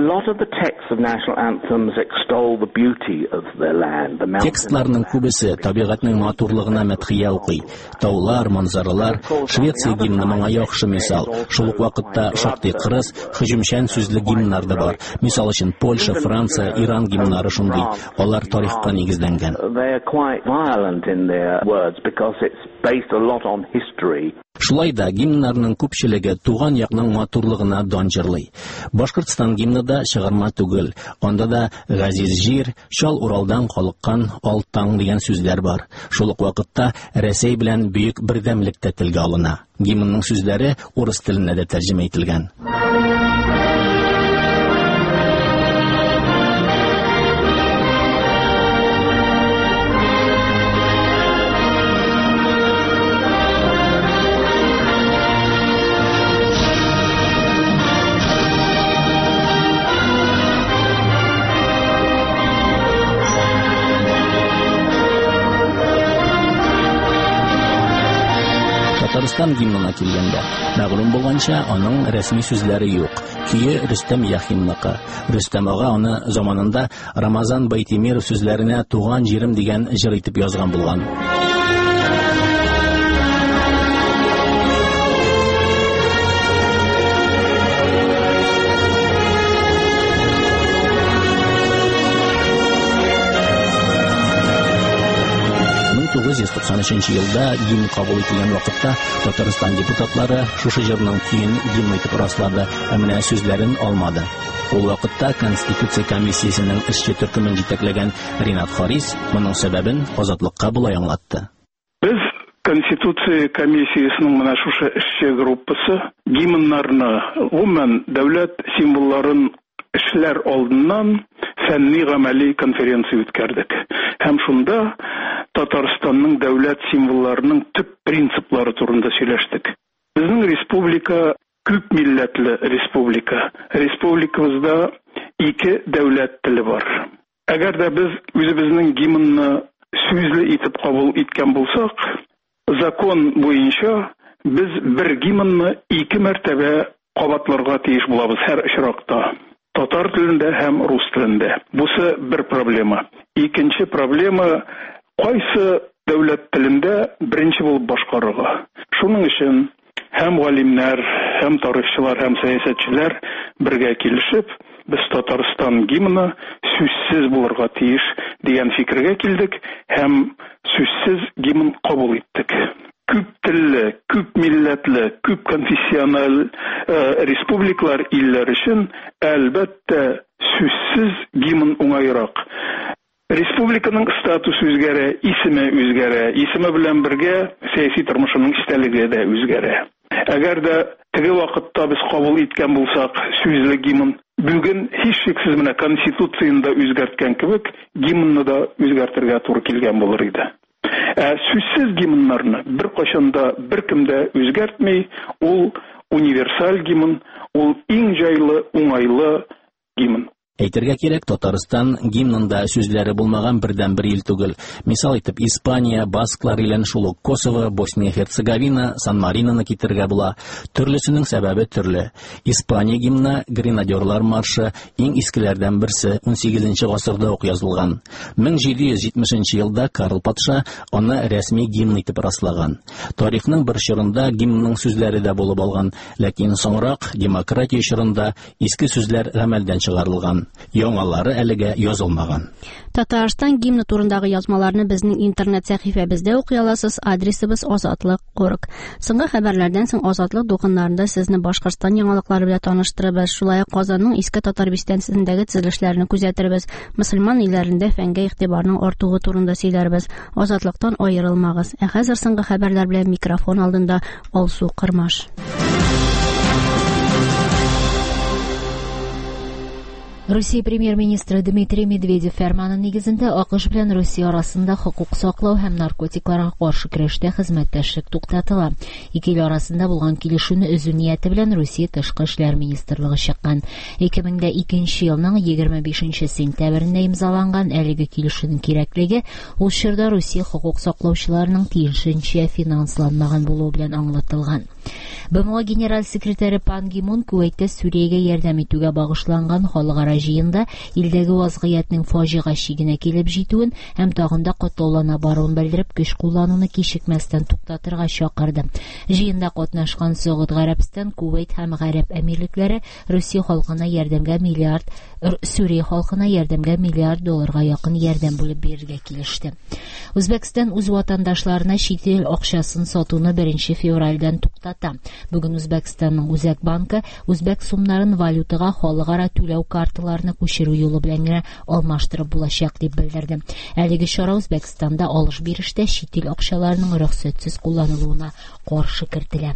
Текстларның күбесе табигатьнең матурлыгына мәдхия укый. Таулар, манзаралар, Швеция гимны моңа яхшы мисал. Шул ук вакытта шактый кырыс, һөҗүмчән сүзле гимннар да бар. Мисал өчен Польша, Франция, Иран гимннары шундый. Алар тарихка нигезләнгән. Шулай да гимннарның күпчелеге туган якның матурлыгына дан җырлый. Башкортстан гимны да чыгарма түгел. Анда да газиз җир, чал Уралдан калыккан алтаң дигән сүзләр бар. Шул ук вакытта Рәсәй белән бөек бердәмлек тә телгә алына. Гимнның сүзләре урыс теленә дә тәрҗемә ителгән. Татарстан гимнына килгәндә, мәгълүм булганча, аның рәсми сүзләре юк. Көе Рөстәм Яхинныкы. Рөстәм ага аны заманында Рамазан Байтимиров сүзләренә туган җирем дигән җыр итеп язган булган. тугыз йөз туксан өченче елда гимн кабул ителгән вакытта Татарстан депутатлары шушы җырның көен гимн итеп раслады, ә менә сүзләрен алмады. Ул вакытта Конституция комиссиясенең эшче төркемен җитәкләгән Ринат Харис моның сәбәбен Азатлыкка булай аңлатты. Без Конституция комиссиясының менә шушы эшче группасы гимннарны, гомумән дәүләт символларын эшләр алдыннан фәнни-гамәли конференция үткәрдек. Һәм шунда Татарстанның дәүләт символларының төп принциплары турында сөйләштек. Безнең республика күп милләтле республика. Республикабызда ике дәүләт теле бар. Әгәр дә без үзебезнең гимнны сүзле итеп кабул иткән булсак, закон буенча без бер гимнны ике мәртәбә кабатларга тиеш булабыз һәр очракта. Татар телендә һәм рус телендә. Бусы бер проблема. Икенче проблема кайсы дәүләт телендә беренче булып башкарырга. Шуның өчен һәм галимнәр, һәм тарихчылар, һәм сәясәтчеләр бергә килешеп, без Татарстан гимны сүзсез булырга тиеш дигән фикергә килдек һәм сүзсез гимн кабул иттек. Күп телле, күп милләтле, күп конфессиональ э, республикалар илләр өчен әлбәттә сүзсез гимн уңайрак. Республиканың статусы үзгәрә, исеме үзгәрә, исеме белән бергә сәяси тормышының истәлеге дә үзгәрә. Әгәр дә теге вакытта без кабул иткән булсак сүзле гимн, бүген һичшиксез менә Конституцияда үзгәрткән кебек гимнны да үзгәртергә туры килгән булыр иде. Ә сүзсез гимннарны бер кашанда беркем дә үзгәртмәй, ул универсаль гимн, ул иң җайлы, уңайлы гимн. Әйтергә кирәк, Татарстан гимнында сүзләре булмаган бердән бер ил түгел. Мисал итеп, Испания, басклар илен шул ук Косово, Босния-Херцеговина, Сан-Маринаны китергә була. Төрлесенең сәбәбе төрле. Испания гимны, Гренадерлар маршы, иң искеләрдән берсе ун сигезенче гасырда ук язылган. мең җиде йөз җитмешенче елда Карл патша аны рәсми гимн итеп раслаган. Тарихның бер чорында гимнның сүзләре дә булып алган, ләкин соңрак демократия чорында иске сүзләр гамәлдән чыгарылган. Яңалары әлегә язылмаган. Татарстан гимны турындагы язмаларны безнең интернет сәхифәбездә укый аласыз. Адресыбыз Азатлык Орг. Соңгы хәбәрләрдән соң Азатлык доканнарында сезне Башкортстан яңалыклары белән таныштырабыз. Шулай ук Казанның иске татар бистәнсендәге төзелешләрне күзәтербез. Мөселман илләрендә фәнгә игътибарның артуы турында сөйләрбез. Азатлыктан аерылмагыз. Ә хәзер соңгы хәбәрләр белән микрофон алдында Алсу Кырмаш. Россия премьер-министры Дмитрий Медведев фәрманы нигезендә АКШ белән Россия арасында хокук саклау һәм наркотикларга каршы көрәштә хезмәттәшлек туктатыла. Ике ил арасында булган килешүне өзү нияте белән Россия тышкы эшләр министрлыгы чыккан. ике мең икенче елның егерме бишенче сентябрендә имзаланган әлеге килешүнең кирәклеге ул чорда Россия хокук саклаучыларының тиешенчә финансланмаган булуы белән аңлатылган. БМО генераль секретаре Пан Ги Мун Кувейтта Сүриягә ярдәм итүгә багышланган халыкара җыенда илдәге вазгыятьнең фаҗига чигенә килеп җитүен һәм тагын да катлаулана баруын белдереп, көч куллануны кичекмәстән туктатырга чакырды. Җыенда катнашкан Сәгъүд Гарәбстан, Кувейт һәм Гарәп әмирлекләре Россия халкына ярдәмгә миллиард, Сүрия халкына ярдәмгә миллиард долларга якын ярдәм бүлеп бирергә килеште. Үзбәкстан үз ватандашларына чит ил акчасын сатуны беренче февральдән туктата. Бүген Үзбәкстанның Үзәк банкы үзбәк сумнарын валютага халыкара түләү карталарына күчерү юлы белән генә алмаштырып булачак дип белдерде. Әлеге чара Үзбәкстанда алыш-бирештә чит ил акчаларының рөхсәтсез кулланылуына каршы кертелә.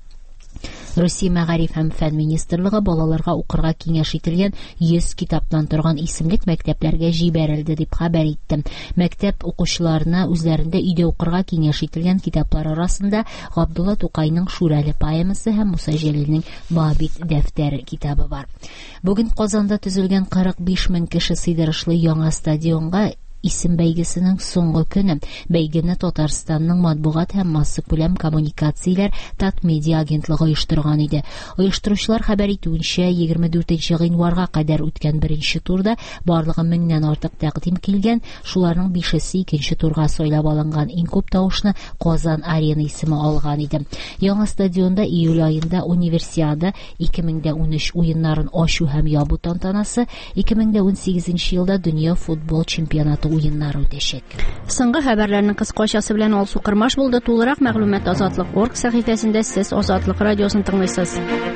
Россия Мәгариф һәм фән министрлыгы балаларга укырга киңәш ителгән йөз китаптан торган исемлек мәктәпләргә җибәрелде дип хәбәр итте. Мәктәп укучыларына үзләрендә өйдә укырга киңәш ителгән китаплар арасында Габдулла Тукайның Шүрәле поэмасы һәм Муса Җәлилнең Бабит дәфтәре китабы бар. Бүген Казанда төзелгән кырык биш мең кеше сыйдырышлы яңа стадионга исем бәйгесенең соңгы көне. Бәйгене Татарстанның матбугат һәм масса күләм коммуникацияләр Татмедиа агентлыгы оештырган иде. Оештыручылар хәбәр итүенчә, егерме дүртенче гыйнварга кадәр үткән беренче турда барлыгы меңнән артык тәкъдим килгән, шуларның бишесе икенче турга сайлап алынган. Иң күп тавышны Казан Арена исеме алган иде. Яңа стадионда июль аенда Универсиада, ике мең ун өч уеннарын ачу һәм ябу тантанасы, ике мең ун сигезенче елда дөнья футбол чемпионаты уеннары үтәчәк. Соңгы хәбәрләрнең кыскачасы белән Алсу Кырмаш булды. Тулырак мәгълүмат Азатлык точка орг сәхифәсендә сез Азатлык радиосын тыңлыйсыз.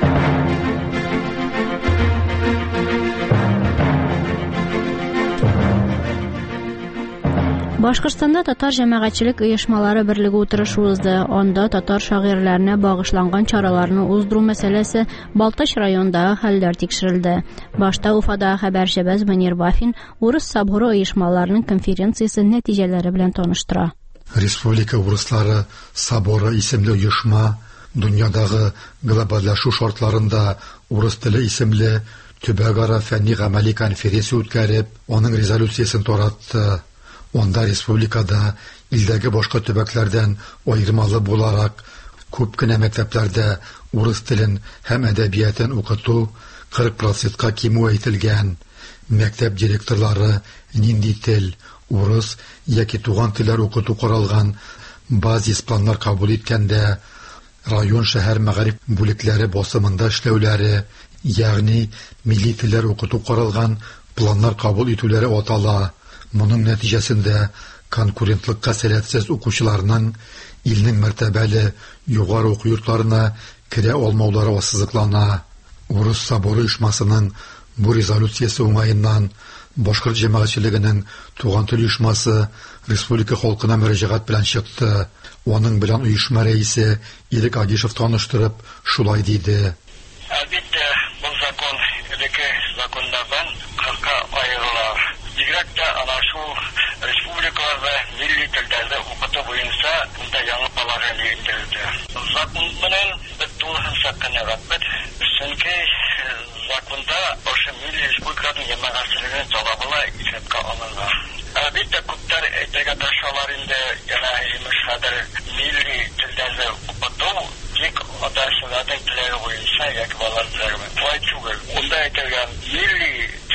Башкортстанда татар җәмәгатьчелек оешмалары берлеге утырышы узды. Анда татар шагыйрьләренә багышланган чараларны уздыру мәсьәләсе Балтач районындагы хәлләр тикшерелде. Башта Уфадагы хәбәрчебез Мөнир Бафин урыс соборы оешмаларының конференциясе нәтиҗәләре белән таныштыра. Республика урыслары соборы исемле оешма дөньядагы глобальләшү шартларында урыс теле исемле төбәкара фәнни-гамәли конференция үткәреп, аның резолюциясын таратты. Онда республикада илдәге башка төбәкләрдән аермалы буларак күп кенә мәктәпләрдә урыс телен һәм әдәбиятын укыту кырык процентка кимү әйтелгән. Мәктәп директорлары нинди тел, урыс яки туган телләр укыту каралган базис планнар кабул иткәндә район шәһәр мәгариф бүлекләре басымында эшләүләре, ягъни милли телләр укыту каралган планнар кабул итүләре атала. Моның нәтиҗәсендә конкурентлыкка сәләтсез укучыларның илнең мәртәбәле югары уку йортларына керә алмаулары ассызыклана. Урыс соборы оешмасының бу резолюциясе уңаеннан башкорт җәмәгатьчелегенең туган тел оешмасы республика халкына мөрәҗәгать белән чыкты. Аның белән оешма рәисе Ирек Агишев таныштырып, шулай диде. Әлбәттә, бу закон элекке законнардан кырка аерыла. Бигрәк тә ана шул республикаларда милли телдә укыту буенча монда яңа положение индерелде. Закон белән бетулыгынча канәгать. Чөнки законда ошо милли республиканың җәмәгатьчелеген талабына исәпкә алынган. Әлбәттә, күптәр әйтергә тырышалар инде, яна җимеш хәдер милли телдә укыту тик ата-аналарның теләге буенча яки балалар теләге. Шулай түгел. Монда әйтелгән милли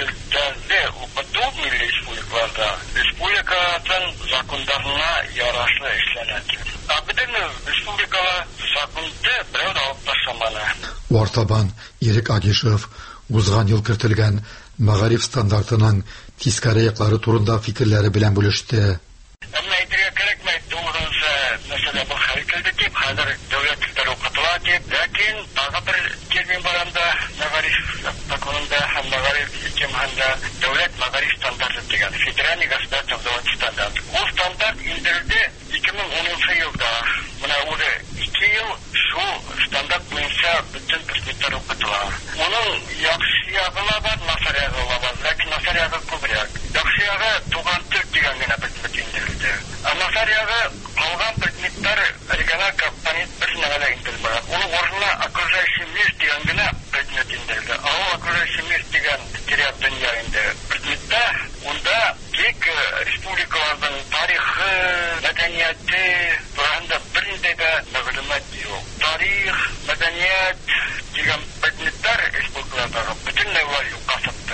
телдә укыту милли республикаларда республиканың закондарына ярашлы эшләнә. Абыдан республикала законды берәү дә алып ташламаны. Артабан Ирек Агишев узган ел кертелгән мәгариф стандартының тискәре яклары турында фикерләре белән бүлеште. Әмма әйтергә кирәкме, тугрысы мәсьәлә бу хәл килде дип, хәзер дәүләт телләре укытыла дип, ләкин тагы бер термин бар анда мәгариф законында һәм мәгариф җәмгыятендә дәүләт мәгариф стандарты дигән федераль государственный стандарт. Ул стандарт индерелде ике мең унынчы елда. Менә ул ике ел шул стандарт буенча бөтен предметлар укытыла. Моның яхшы ягы бар, насар ягы бар, ләкин насар ягы күбрәк. Яхшы ягы туган тел дигән генә предмет индерелде. Ә насар ягы калган предметлар региональ компонент бер нәгә индерелмәгән. Ул орынына окружающий мир дигән генә предмет индерелде. Ә ул окружающий мир дигән территория дөнья инде предметта унда тик республикаларның тарихы, мәдәнияте турында бернинди дә мәгълүмат юк. Тарих, мәдәният дигән предметлар республикаларда бөтенләй юкка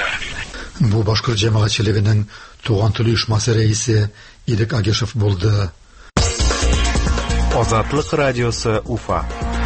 чыкты. Бу башкорт җәмәгатьчелегенең туган тел оешмасы рәисе Ирек Агишев булды. Азатлык радиосы Уфа.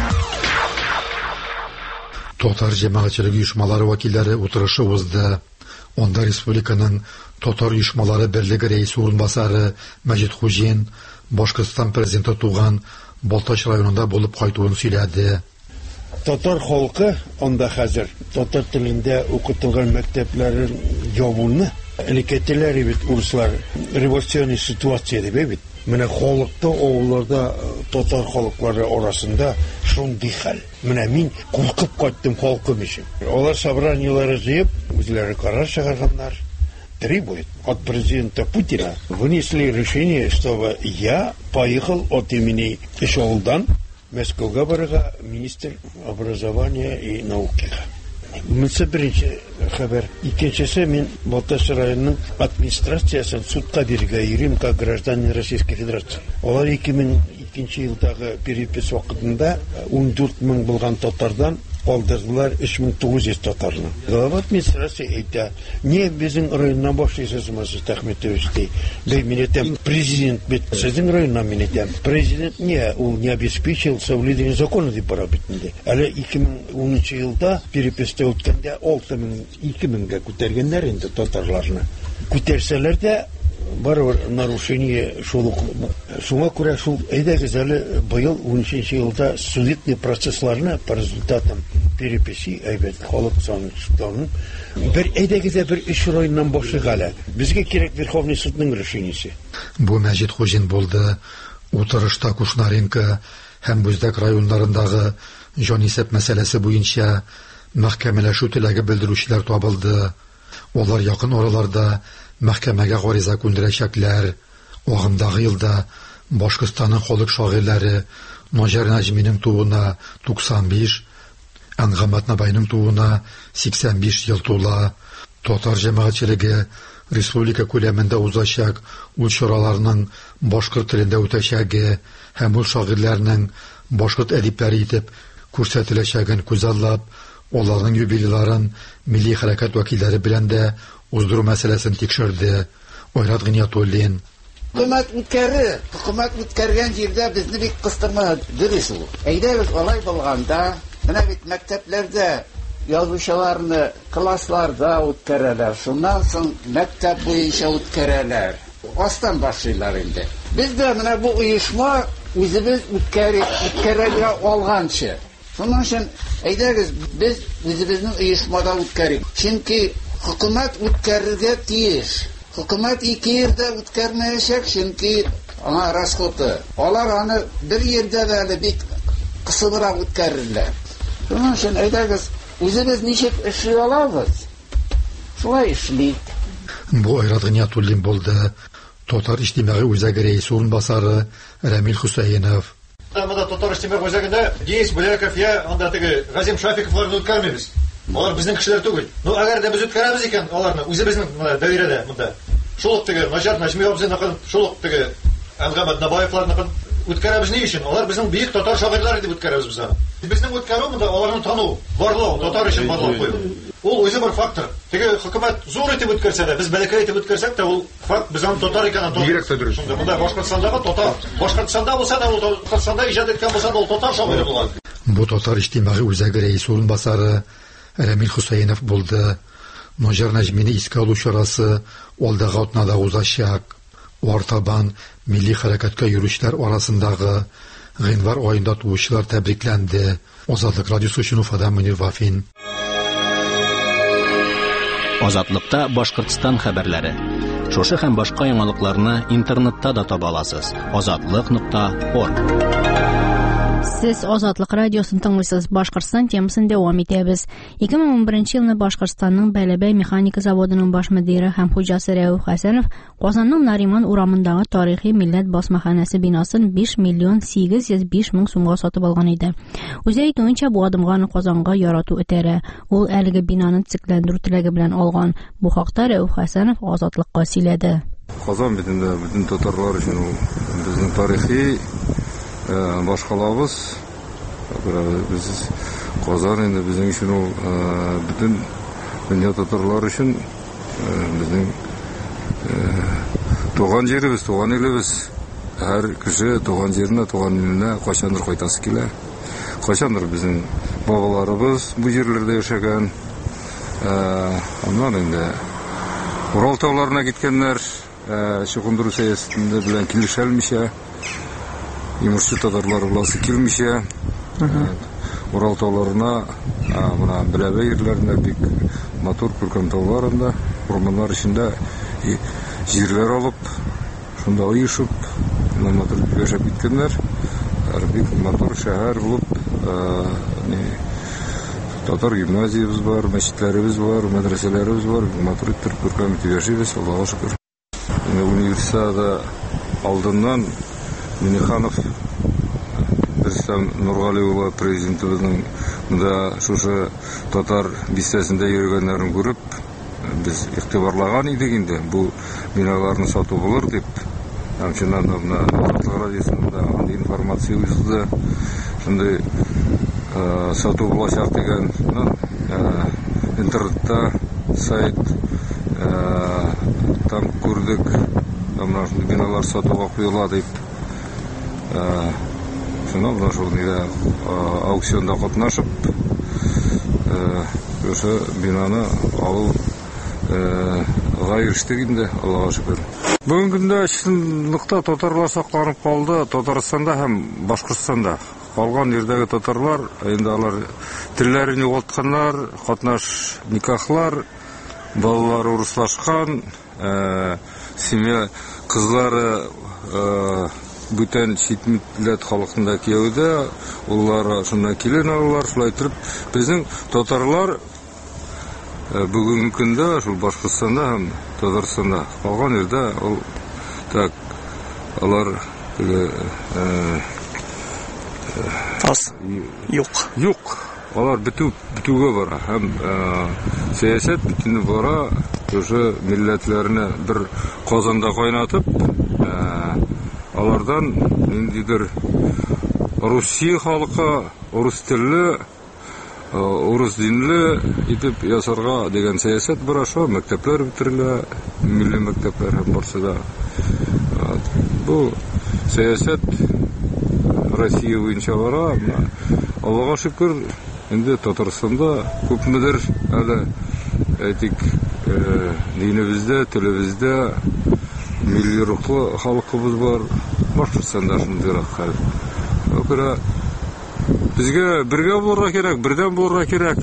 Татар җәмәгатьчелеге оешмалары вәкилләре утырышы узды. Онда республиканың татар оешмалары берлеге рәисе урынбасары Мәҗит Хуҗин Башкортстан президенты туган Балтач районында булып кайтуын сөйләде. Татар халкы анда хәзер татар телендә укытылган мәктәпләрен ябуны элеккәтеләр бит урыслар революционный ситуация дип бит. Менә халыкта авылларда татар халыклары арасында шундый хәл. Менә мин куркып кайттым халкым өчен. Алар собраниеләре җыеп, үзләре карар чыгарганнар. Требует от президента Путина вынесли решение, чтобы я поехал от имени Ишолдан Мәскәүгә барырга министр образования и науки. Монсы беренче хәбәр. Икенчесе, мин Балтач районының администрациясын судка бирергә йөрим, как гражданин Российской Федерации. Алар ике мең икенче елдагы перепис вакытында ун дүрт мең булган татардан калдырдылар өч мең тугыз йөз татарны. Глава администрация әйтә, не безнең районнан башлыйсыз Мазит Әхмәтович ди. Бей мен әйтәм, президент бит сезнең районнан мен әйтәм. Президент не, ул не обеспечил соблюдение закона дип бара бит инде. Әле ике мең унынчы елда переписта үткәндә алты мең ике меңгә күтәргәннәр инде татарларны. Күтәрсәләр дә барыбер нарушение шул ук. Шуңа күрә шул әйдәгез әле быел унөченче елда судебный процессларны по результатам переписи әйбәт халык санын бер әйдәгез бер эш районнан башлыйк әле. Безгә кирәк Верховный судның решениесе. Бу Мәҗит Хуҗин булды. Утырышта Кушнаренко һәм Бүздәк районнарындагы җанисәп мәсьәләсе буенча мәхкәмәләшү теләге белдерүчеләр табылды. Олар якын араларда мәхкәмәгә гариза күндерәчәкләр. Агымдагы елда Башкортстанның халык шагыйрьләре Наҗар Нәҗминең тууына туксан биш, Әнгамат Набайның тууына сиксән биш ел тула. Татар җәмәгатьчелеге республика күләмендә узачак ул чараларның башкорт телендә үтәчәге һәм ул шагыйрьләрнең башкорт әдипләре итеп күрсәтеләчәген күзаллап, оларның юбилейларын милли хәрәкәт вәкилләре белән дә уздыру мәсьәләсен тикшерде. Айрат Гыниятуллин. Хөкүмәт үткәре, хөкүмәт үткәргән җирдә безне бик кыстырма дөрес ул. Әйдәгез алай булганда, менә бит мәктәпләрдә язучыларны классларда үткәрәләр, шуннан соң мәктәп буенча үткәрәләр. Астан башлыйлар инде. Без дә менә бу оешма үзебез үткәрергә алганчы. Шуның өчен әйдәгез без үзебезнең оешмада үткәрик. Чөнки хөкүмәт үткәрергә тиеш. Хөкүмәт ике ердә үткәрмәячәк, чөнки аңа расходы. Алар аны бер ердә дә әле бик кысыбрак үткәрерләр. Шуның өчен әйдәгез үзебез ничек эшли алабыз? Шулай эшлик. Бу Айрат Гыниятуллин булды. Татар иҗтимагый үзәге рәисе урынбасары Рамил Хусаинов. Монда Татар иҗтимагый үзәгендә Денис Буляков я анда теге Газим Шафиковларны үткәрмибез. Алар безнең кешеләр түгел. Ну әгәр дә без үткәрәбез икән аларны үзебезнең даирәдә монда. Шул ук теге Наҗар Нәҗми абзыйны, шул ук теге Әнгамат Набаевларны үткәрәбез ни өчен? Алар безнең бөек татар шагыйрьләре дип үткәрәбез без аны. Безнең үткәрү монда аларны тану, барлау, татар өчен барлау кую. Ул үзе бер фактор. Теге хөкүмәт зур итеп үткәрсә дә, без бәләкәй итеп үткәрсәк тә, ул факт без аны татар икәнен тану. Шунда монда Башкортстандагы татар, Башкортстанда булса да, ул Татарстанда иҗат иткән булса да, ул татар шагыйре булган. Бу Татар иҗтимагый үзәге рәисе урынбасары Рамил Хусаинов булды. Наҗар Нәҗмине искә алу чарасы алдагы атнада узачак. Артабан милли хәрәкәткә йөрүчеләр арасындагы гыйнвар аенда туучылар тәбрикләнде. Азатлык радиосы өчен Уфадан Мөнир Вафин. Азатлыкта Башкортстан хәбәрләре. Шушы һәм башка яңалыкларны интернетта да таба аласыз. азатлык нокта орг. Сез Азатлык радиосын тыңлыйсыз. Башкортстан темасын дәвам итәбез. ике мең унберенче елны Башкортстанның Бәләбәй механика заводының баш мөдире һәм хуҗасы Рәүф Хәсәнов Казанның Нариман урамындагы тарихи милләт басмаханәсе бинасын биш миллион сигез йөз биш мең сумга сатып алган иде. Үзе әйтүенчә, бу адымга аны Казанга ярату үтәрә. Ул әлеге бинаны төзекләндерү теләге белән алган. Бу хакта Рәүф Хәсәнов Азатлыкка сөйләде. Казан битендә бүтән татарлар өчен ул безнең тарихи башкалабыз. Без Казан инде безнең өчен ул бүтән дөнья татарлар өчен безнең туган җиребез, туган илебез. Һәр кеше туган җиренә, туган иленә кайчандыр кайтасы килә. Кайчандыр безнең бабаларыбыз бу җирләрдә яшәгән. Аннан инде Урал тауларына киткәннәр, чукындыру сәясәтендә белән килешәлмичә, имурчы татарлар буласы килмичә, Урал тауларына, мына Бәләбәй җирләрендә бик матур күркәм тауларында, урманнар эчендә җирләр алып, шунда оешып, матур яшәп киткәннәр. Бик матур шәһәр булып, татар гимназиябыз бар, мәчетләребез бар, мәдрәсәләребез бар, матур итеп күркәм итеп яшибез, Аллаһка шөкер. Универсиада алдыннан Миниханов Рөстәм Нургали улы президентыбызның да шушы татар бистәсендә йөргәннәрен күреп, без игътибарлаган идек инде, бу биналарны сату булыр дип. Һәм шуннан да Азатлык радиосында информация узды. Шундый сату булачак дигән интернетта сайт там күрдек, там биналар сатуга куела дип. Шуннан да шул нидә аукционда катнашып, ошо бинаны алу га ирештек инде, Аллаһка шөкер. Бүгінгі күнде шынлықта татарлар сақланып қалды, Татарстанда һәм Башқұртстанда. Қалған жердегі татарлар, енді алар тілләрін жоғалтқандар, қатнаш никахлар, балалар ұрыслашқан, семья қызлары бүтән шет милләт халқында кияуде, олар шунда келен алалар, шулай тұрып, біздің татарлар бүгінгі күнде шул Башқұртстанда һәм Татарстанда қалған жерде ол так алар аз юк юк алар битү битүгә бара һәм сәясәт бүтүне бара уже милләтләрне бер казанда кайнатып алардан ниндидер Русия халкы урыс телле урыс динле итеп ясарга дигән сәясәт бара шул мәктәпләр бетерелә милли мәктәпләр һәм барсыда бу сәясәт Россия буенча бара Аллага шөкер инде Татарстанда күпмедер әле әйтик динебездә телебездә милли рухлы халкыбыз бар Башкортстанда шундыйрак хәл Окра Безгә бергә булырга кирәк, бердәм булырга кирәк.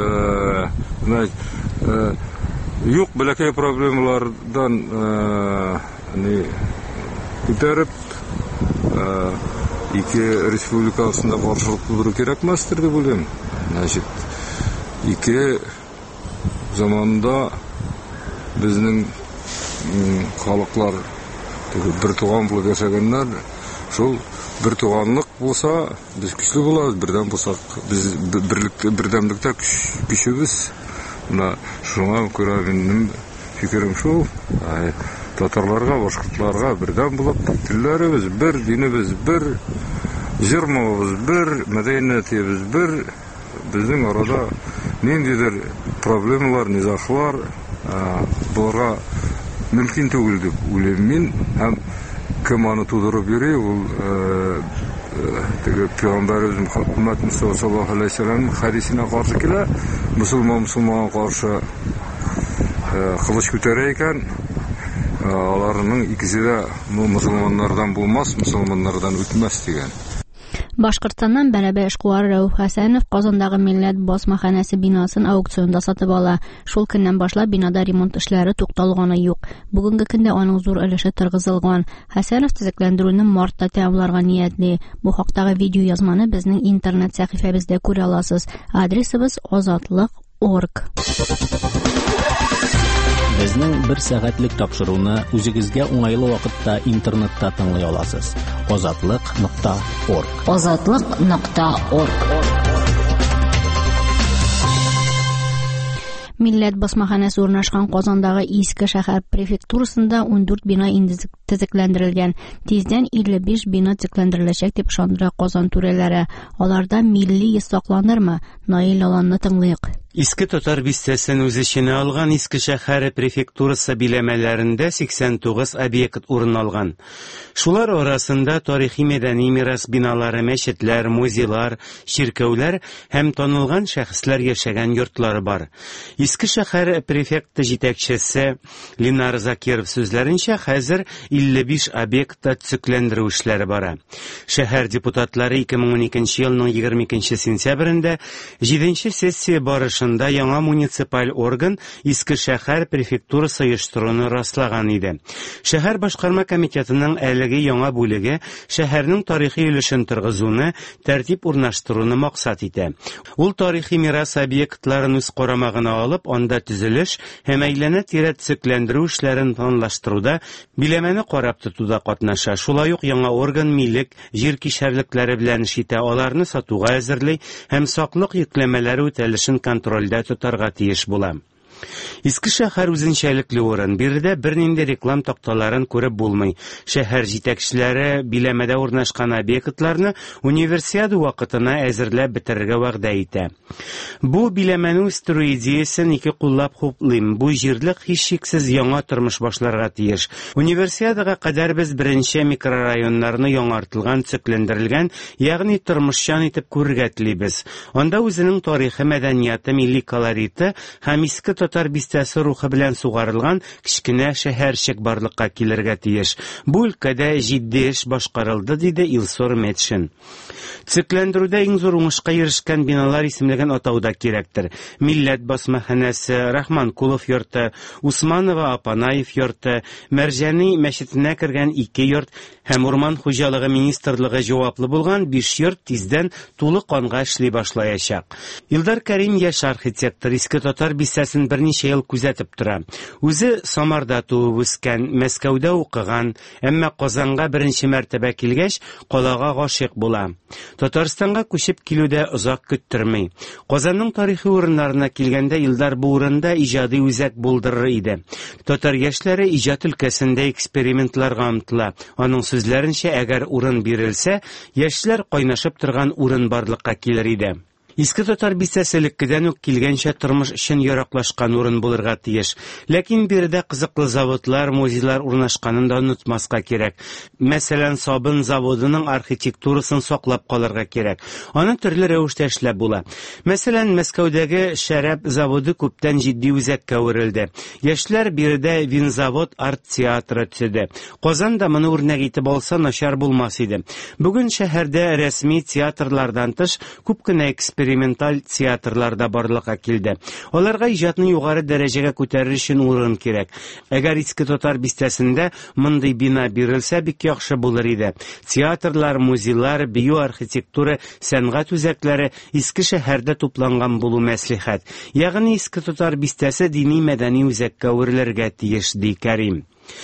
Юк бәләкәй проблемалардан ни күтәреп ике республика арасында барышылык булдыру кирәкмәстер дип уйлыйм. Значит, ике заманда безнең халыклар бер туган булып яшәгәннәр, шул bir туганлык булса, без көчле булабыз, бердәм булсак, без берлектә, бердәмлектә көчебез. Менә шуңа күрә минем фикерем шул. Татарларга, башкортларга бердәм булып, телләребез бер, динебез бер, җырмыбыз бер, мәдәниятебез бер. Безнең арада ниндидер проблемалар, низахлар булырга мөмкин түгел дип уйлыйм мин. Һәм кем аны тудырып йөри, ул Пәйгамбәрбез Мөхәммәд Мустафа саллаллаһу алейһи ва сәлләм хадисенә каршы килә, мусулман мусулманга каршы кылыч күтәрә икән, аларның икесе дә мусулманнардан булмас, мусулманнардан үтмәс дигән. Башкортстаннан Бәрәбә эшкуары Рәүф Хәсәнов Казандагы Милләт басмаханәсе бинасын аукционда сатып ала. Шул көннән башлап бинада ремонт эшләре тукталганы юк. Бүгенге көндә аның зур өлеше торгызылган. Хәсәнов төзекләндерүне мартта тәмамларга ниятли. Бу хакта видеоязманы безнең интернет сәхифәбездә күрә аласыз. Адресыбыз азатлык точка орг. Безнең бер сәгатьлек тапшыруны үзегезгә уңайлы вакытта интернетта тыңлый аласыз. азатлык точка орг. азатлык точка орг. Милләт басмаханәсе урнашкан Казандагы Иске шәһәр префектурасында ун дүрт бина инде төзекләндерелгән. Тиздән илле биш бина төзекләндереләчәк дип ышандыра Казан түрәләре. Аларда милли ис сакланырмы? Наил Аланны тыңлыйк. Иске татар бистәсен үз эченә алган Иске шәһәре префектурасы биләмәләрендә сиксән тугыз объект урын алган. Шулар арасында тарихи мәдәни мирас биналары, мәчетләр, музейлар, чиркәүләр һәм танылган шәхесләр яшәгән йортлар бар. Иске шәһәр префекты җитәкчесе Ленар Закиров сүзләренчә, хәзер илле биш объектта төзекләндерү эшләре бара. Шәһәр депутатлары ике мең уникенче елның егерме икенче сентябрендә җиденче сессия барышында яңа муниципаль орган Иске шәһәр префектурасы оештыруны раслаган иде. Шәһәр башкарма комитетының әлеге яңа бүлеге шәһәрнең тарихи өлешен торгызуны, тәртип урнаштыруны максат итә. Ул тарихи мирас объектларын үз карамагына алып, анда төзелеш һәм әйләнә-тирә төзекләндерү эшләрен планлаштыруда, биләмәне карап тотуда катнаша. Шулай ук яңа орган милек, җир кишәрлекләре белән эш итә, аларны сатуга әзерли һәм саклык йөкләмәләре үтәлешен контрольдә тотарга тиеш була. Иске шәһәр үзенчәлекле урын. Биредә бернинди реклам такталарын күреп булмый. Шәһәр җитәкчеләре биләмәдә урнашкан объектларны универсиада вакытына әзерләп бетерергә вәгъдә итә. Бу биләмәне үстерү идеясын ике куллап хуплыйм. Бу җирлек һичшиксез яңа тормыш башларга тиеш. Универсиадага кадәр без беренче микрорайоннарны яңартылган, төзекләндерелгән, ягъни тормышчан итеп күрергә телибез. Анда үзенең тарихи, мәдәнияты, милли колориты һәм иске татар бистәсе рухы белән сугарылган кичкенә шәһәрчек барлыкка килергә тиеш. Бу өлкәдә җитди эш башкарылды, диде Илсур Метшин. Цикләндерүдә иң зур уңышка ирешкән биналар исемлеген атауда кирәктер. Милләт басмаханәсе, Рахман Кулов йорты, Усманова Апанаев йорты, Мәрҗәни мәчетенә кергән ике йорт һәм Урман хуҗалыгы министрлыгы җаваплы булган биш йорт тиздән тулы канга эшли башлаячак. Илдар Кәрим яшь архитектор, иске татар бистәсен берничә ел күзәтеп тора. Үзе Самарда туып үскән, Мәскәүдә укыган, әмма Казанга беренче мәртәбә килгәч, калага гашыйк була. Татарстанга күчеп килүдә озак көттермәй. Казанның тарихи урыннарына килгәндә Илдар бу урында иҗади үзәк булдырыр иде. Татар яшьләре иҗат өлкәсендә экспериментларга омтыла. Аның сүзләренчә, әгәр урын бирелсә, яшьләр кайнашып торган урын барлыкка килер иде. Иске татар бистәсе элеккедән үк килгәнчә тормыш өчен яраклашкан урын булырга тиеш. Ләкин биредә кызыклы заводлар, музейлар урнашканын да онытмаска кирәк. Мәсәлән, сабын заводының архитектурасын саклап калырга кирәк. Аны төрле рәвештә эшләп була. Мәсәлән, Мәскәүдәге шәраб заводы күптән җитди үзәккә әверелде. Яшьләр биредә Винзавод арт театры төзеде. Казанда моны үрнәк итеп алса начар булмас иде. Бүген шәһәрдә рәсми театрлардан тыш күп кенә эксперимент эксперименталь театрларда барлыкка килде. Аларга иҗатны югары дәрәҗәгә күтәрер өчен урын кирәк. Әгәр иске татар бистәсендә мондый бина бирелсә, бик яхшы булыр иде. Театрлар, музейлар, бию архитектура, сәнгать үзәкләре иске шәһәрдә тупланган булу мәслихәт. Ягъни иске татар бистәсе дини-мәдәни үзәккә әверелергә тиеш, ди Кәрим.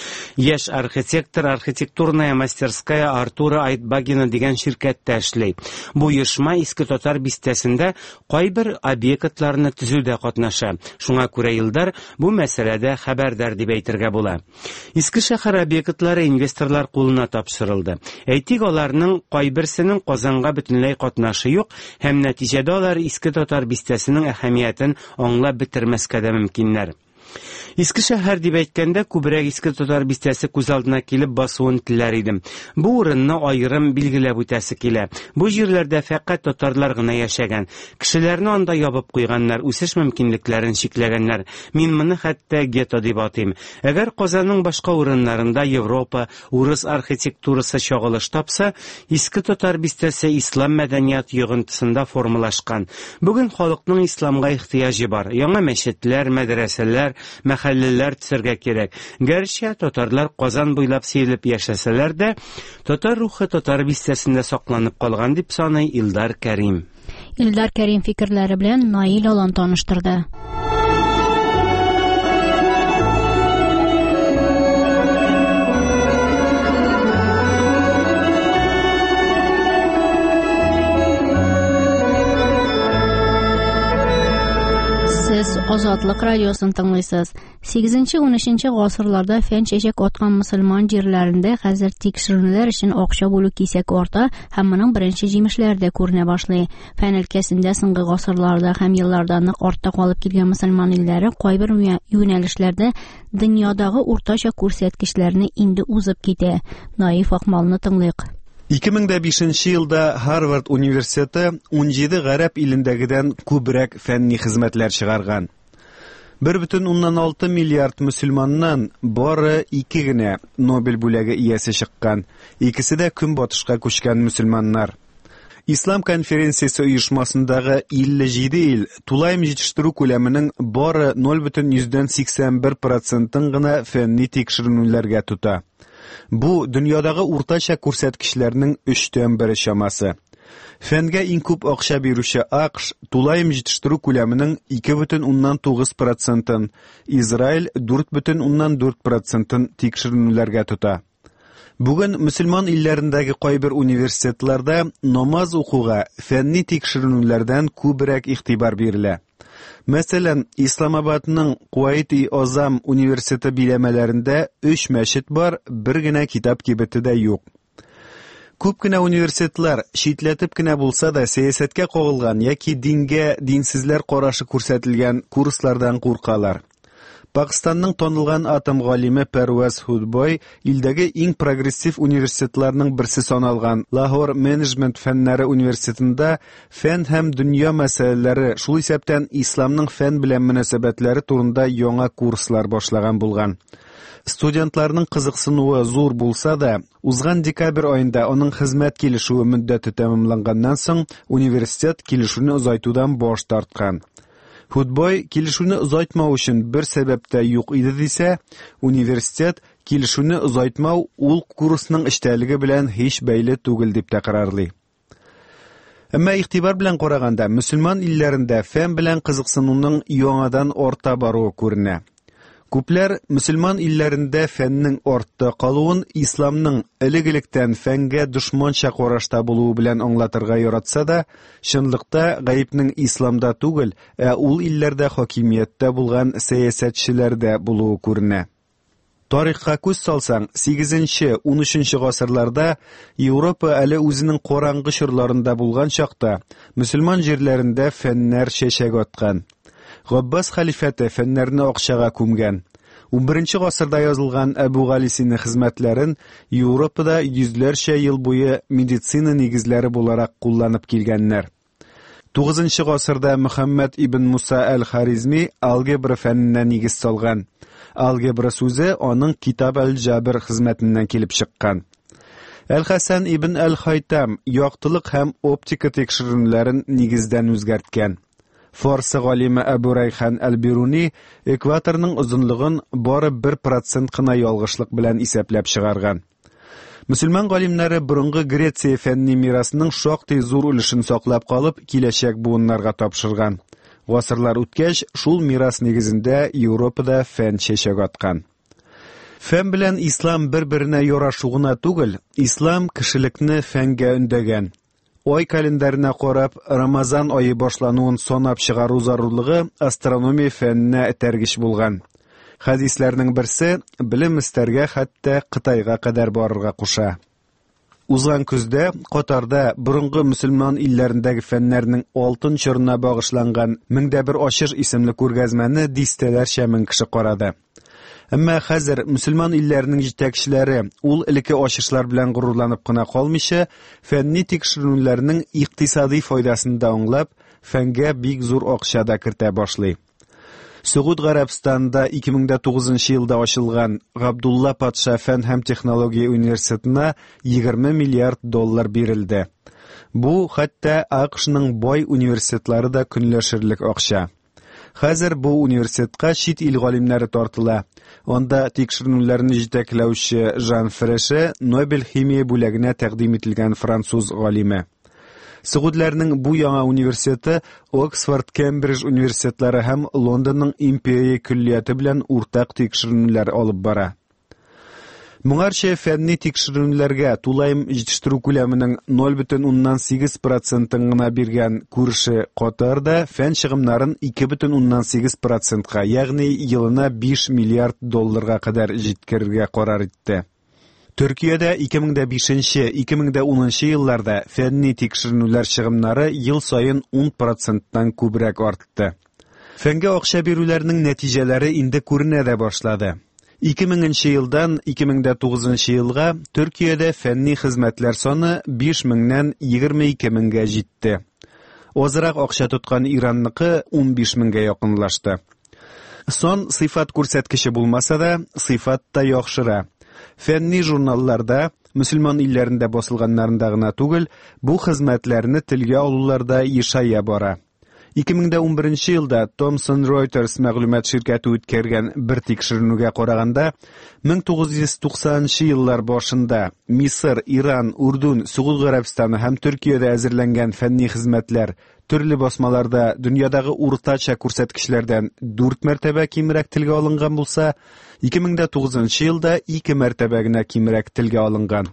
Яшь архитектор архитектурная мастерская Артура Айтбагина дигән ширкәттә эшли. Бу оешма иске татар бистәсендә кайбер объектларны төзүдә катнаша. Шуңа күрә Илдар бу мәсьәләдә хәбәрдар дип әйтергә була. Иске шәһәр объектлары инвесторлар кулына тапшырылды. Әйтик, аларның кайберсенең Казанга бөтенләй катнашы юк, һәм нәтиҗәдә алар иске татар бистәсенең әһәмиятен аңлап бетермәскә дә мөмкиннәр. Иске шәһәр дип әйткәндә күбрәк иске татар бистәсе күз алдына килеп басуын теләр идем. Бу урынны аерым билгеләп үтәсе килә. Бу җирләрдә фәкать татарлар гына яшәгән. Кешеләрне анда ябып куйганнар, үсеш мөмкинлекләрен чикләгәннәр. Мин моны хәтта гетто дип атыйм. Әгәр Казанның башка урыннарында Европа, урыс архитектурасы чагылыш тапса, иске татар бистәсе ислам мәдәният йогынтысында формалашкан. Бүген халыкның исламга ихтыяҗы бар. Яңа мәчетләр, мәдрәсәләр, мәхәлләләр төзергә кирәк. Гәрчә татарлар Казан буйлап сөйләп яшәсәләр дә, татар рухы татар бистәсендә сакланып калган дип саный Илдар Кәрим. Илдар Кәрим фикерләре белән Наил Алан таныштырды. Азатлык радиосын тыңлыйсыз. сигезенче-унөченче гасырларда фән чәчәк аткан мөселман җирләрендә хәзер тикшерүләр өчен акча бүлү кисәк арта һәм моның беренче җимешләре дә күренә башлый. Фән өлкәсендә соңгы гасырларда һәм елларда нык артта калып килгән мөселман илләре кайбер юнәлешләрдә дөньядагы уртача күрсәткечләрне инде узып китә. Наиф Акмалны тыңлыйк. ике мең бишенче елда Харвард университеты ун җиде гарәп илендәгедән күбрәк фәнни хезмәтләр чыгарган. бер бөтен уннан алты миллиард мөселманнан бары ике генә Нобель бүләге иясе чыккан. Икесе дә көнбатышка күчкән мөселманнар. Ислам конференциясе оешмасындагы илле җиде ил тулайым җитештерү күләменең бары ноль бөтен сиксән бер процентын гына фәнни тикшерүләргә тута. Бу дөньядагы уртача күрсәткечләрнең өчтән бере чамасы. Фәнгә иң күп акча бирүче АКШ тулайым җитештерү күләменең ике бөтен тугыз процентын, Израиль дүрт бөтен дүрт процентын тикшерүләргә тута. Бүген мөселман илләрендәге кайбер университетларда намаз укуга фәнни тикшерүләрдән күбрәк игътибар бирелә. Мәсәлән, Исламабадның Куайт-и-Азам университеты биләмәләрендә өч мәчет бар, бер генә китап кибете дә юк. Күп кенә университетлар читләтеп кенә булса да сәясәткә кагылган яки дингә, динсезләр карашы күрсәтелгән курслардан куркалар. Пакистанның танылган атом галиме Парваз Худбой илдәге иң прогрессив университетларның берсе саналган Лахор менеджмент фәннәре университетында фән һәм дөнья мәсьәләләре, шул исәптән исламның фән белән мөнәсәбәтләре турында яңа курслар башлаган булган. Студентларның кызыксынуы зур булса да, узган декабрь аенда аның хезмәт килешүе мөддәте тәмамланганнан соң университет килешүне озайтудан баш тарткан. Худбой килешүне озайтмау өчен бер сәбәп тә юк иде дисә, университет килешүне озайтмау ул курсның эчтәлеге белән һич бәйле түгел дип тәкърарлый. Әмма игътибар белән караганда, мөселман илләрендә фән белән кызыксынуның яңадан арта баруы күренә. Күпләр мөселман илләрендә фәннең артта калуын исламның элек-электән фәнгә дошманча карашта булуы белән аңлатырга яратса да, чынлыкта гаепнең исламда түгел, ә ул илләрдә хакимияттә булган сәясәтчеләрдә булуы күренә. Тарихка күз салсаң, сигезенче-унөченче гасырларда Европа әле үзенең караңгы чорларында булган чакта мөселман җирләрендә фәннәр чәчәк аткан. Габбас халифәте фәннәрне акчага күмгән. унберенче гасырда язылган Әбу Галисина хезмәтләрен Европада йөзләрчә ел буе медицина нигезләре буларак кулланып килгәннәр. тугызынчы гасырда Мөхәммәд ибн Муса әл-Харизми алгебра фәненә нигез салган. Алгебра сүзе аның Китаб әл-Җабр хезмәтеннән килеп чыккан. Әл-Хасан ибн әл-Хайтам яктылык һәм оптика тикшерүләрен нигездән үзгәрткән. Фарсы галиме Әбу Райхан әл-Бируни экваторның озынлыгын бары бер процент кына ялгышлык белән исәпләп чыгарган. Мөселман галимнәре борынгы Греция фәнни мирасының шактый зур өлешен саклап калып, киләчәк буыннарга тапшырган. Гасырлар үткәч, шул мирас нигезендә Европада фән чәчәк аткан. Фән белән ислам бер-беренә ярашу гына түгел, ислам кешелекне фәнгә өндәгән. Ай календарына карап, Рамазан айы башлануын санап чыгару зарурлыгы астрономия фәненә этәргеч булган. Хадисләрнең берсе белем истәргә хәтта Кытайга кадәр барырга куша. Узган көздә Катарда борынгы мөселман илләрендәге фәннәрнең алтын чорына багышланган мең дә бер ачыш исемле күргәзмәне дистәләрчә мең кеше карады. Әмма хәзер мөселман илләренең җитәкчеләре ул элекке ачышлар белән горурланып кына калмыйча, фәнни тикшерүләрнең икътисади файдасын да аңлап, фәнгә бик зур акча да кертә башлый. Сәгуд Гарәбстанда ике мең дә тугызынчы елда ачылган Габдулла патша фән һәм технология университетына егерме миллиард доллар бирелде. Бу хәтта АКШның бай университетлары да көнләшерлек акча. Хәзер бу университетка чит ил галимнәре тартыла. Анда тикшерүләрне җитәкләүче Жан Фреше Нобель химия бүләгенә тәкъдим ителгән француз галиме. Сәгудләрнең бу яңа университеты Оксфорд, Кембридж университетлары һәм Лондонның Империя көллияте белән уртак тикшерүләр алып бара. Моңарча фәнни тикшерүләргә тулайым җитештерү күләменең ноль бөтен уннан сигез процентын гына биргән күрше Катарда фән чыгымнарын ике бөтен уннан сигез процентка, ягъни елына биш миллиард долларга кадәр җиткерергә карар итте. Төркиядә ике мең дә бишенче - ике мең дә унынчы елларда фәнни тикшерүләр чыгымнары ел саен ун проценттан күбрәк артты. Фәнгә акча бирүләрнең нәтиҗәләре инде күренә дә башлады. ике меңенче елдан ике мең дә тугызынчы елга Төркиядә фәнни хезмәтләр саны биш меңнән егерме ике меңгә җитте. Азрак акча тоткан Иранныкы ун биш меңгә якынлашты. Сон сыйфат күрсәткече булмаса да, сыйфат та яхшыра. Фәнни журналларда, мөселман илләрендә басылганнарында гына түгел, бу хезмәтләрне телгә алуларда ешая бара. ике мең дә унберенче елда Thomson Reuters мәгълүмат ширкәте үткәргән бер тикшерүгә караганда, мең тугыз йөз туксанынчы еллар башында Мисыр, Иран, Урдун, Сәгуд Гарәбстаны һәм Төркиядә әзерләнгән фәнни хезмәтләр төрле басмаларда дөньядагы уртача күрсәткечләрдән дүрт мәртәбә кимрәк телгә алынган булса, ике мең дә тугызынчы елда ике мәртәбә генә кимрәк телгә алынган.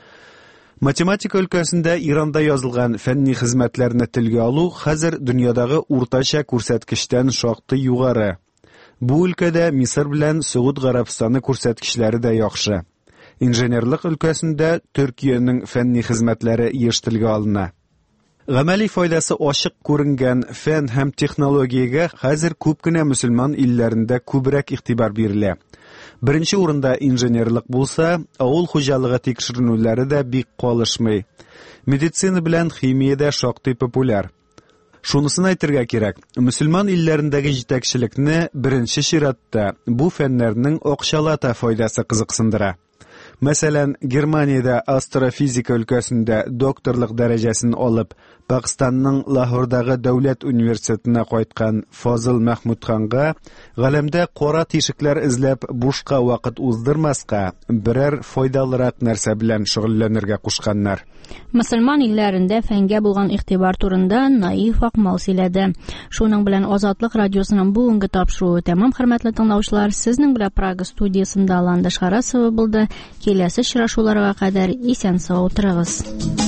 Математика өлкәсендә Иранда язылган фәнни хезмәтләрне телгә алу хәзер дөньядагы уртача күрсәткечтән шактый югары. Бу өлкәдә Мисыр белән Сәгуд Гарәбстаны күрсәткечләре дә яхшы. Инженерлык өлкәсендә Төркиянең фәнни хезмәтләре еш телгә алына. Гамәли файдасы ачык күренгән фән һәм технологиягә хәзер күп кенә мөселман илләрендә күбрәк игътибар бирелә. Беренче урында инженерлык булса, авыл хуҗалыгы тикшеренүләре дә бик калышмый. Медицина белән химия дә шактый популяр. Шунысын әйтергә кирәк, мөселман илләрендәге җитәкчелекне беренче чиратта бу фәннәрнең акчалата файдасы кызыксындыра. Мәсәлән, Германиядә астрофизика өлкәсендә докторлык дәрәҗәсен алып, Пакистанның Лахордагы дәүләт университетына кайткан Фазыл Мәхмүдханга галәмдә кара тишекләр эзләп бушка вакыт уздырмаска, берәр файдалырак нәрсә белән шөгыльләнергә кушканнар. Мөселман илләрендә фәнгә булган игътибар турында Наиф Акмал сөйләде. Шуның белән Азатлык радиосының бүгенге тапшыруы тәмам, хөрмәтле тыңлаучылар. Сезнең белән Прага студиясында Ландыш Харасова булды. Киләсе очрашуларга кадәр исән-сау утырыгыз.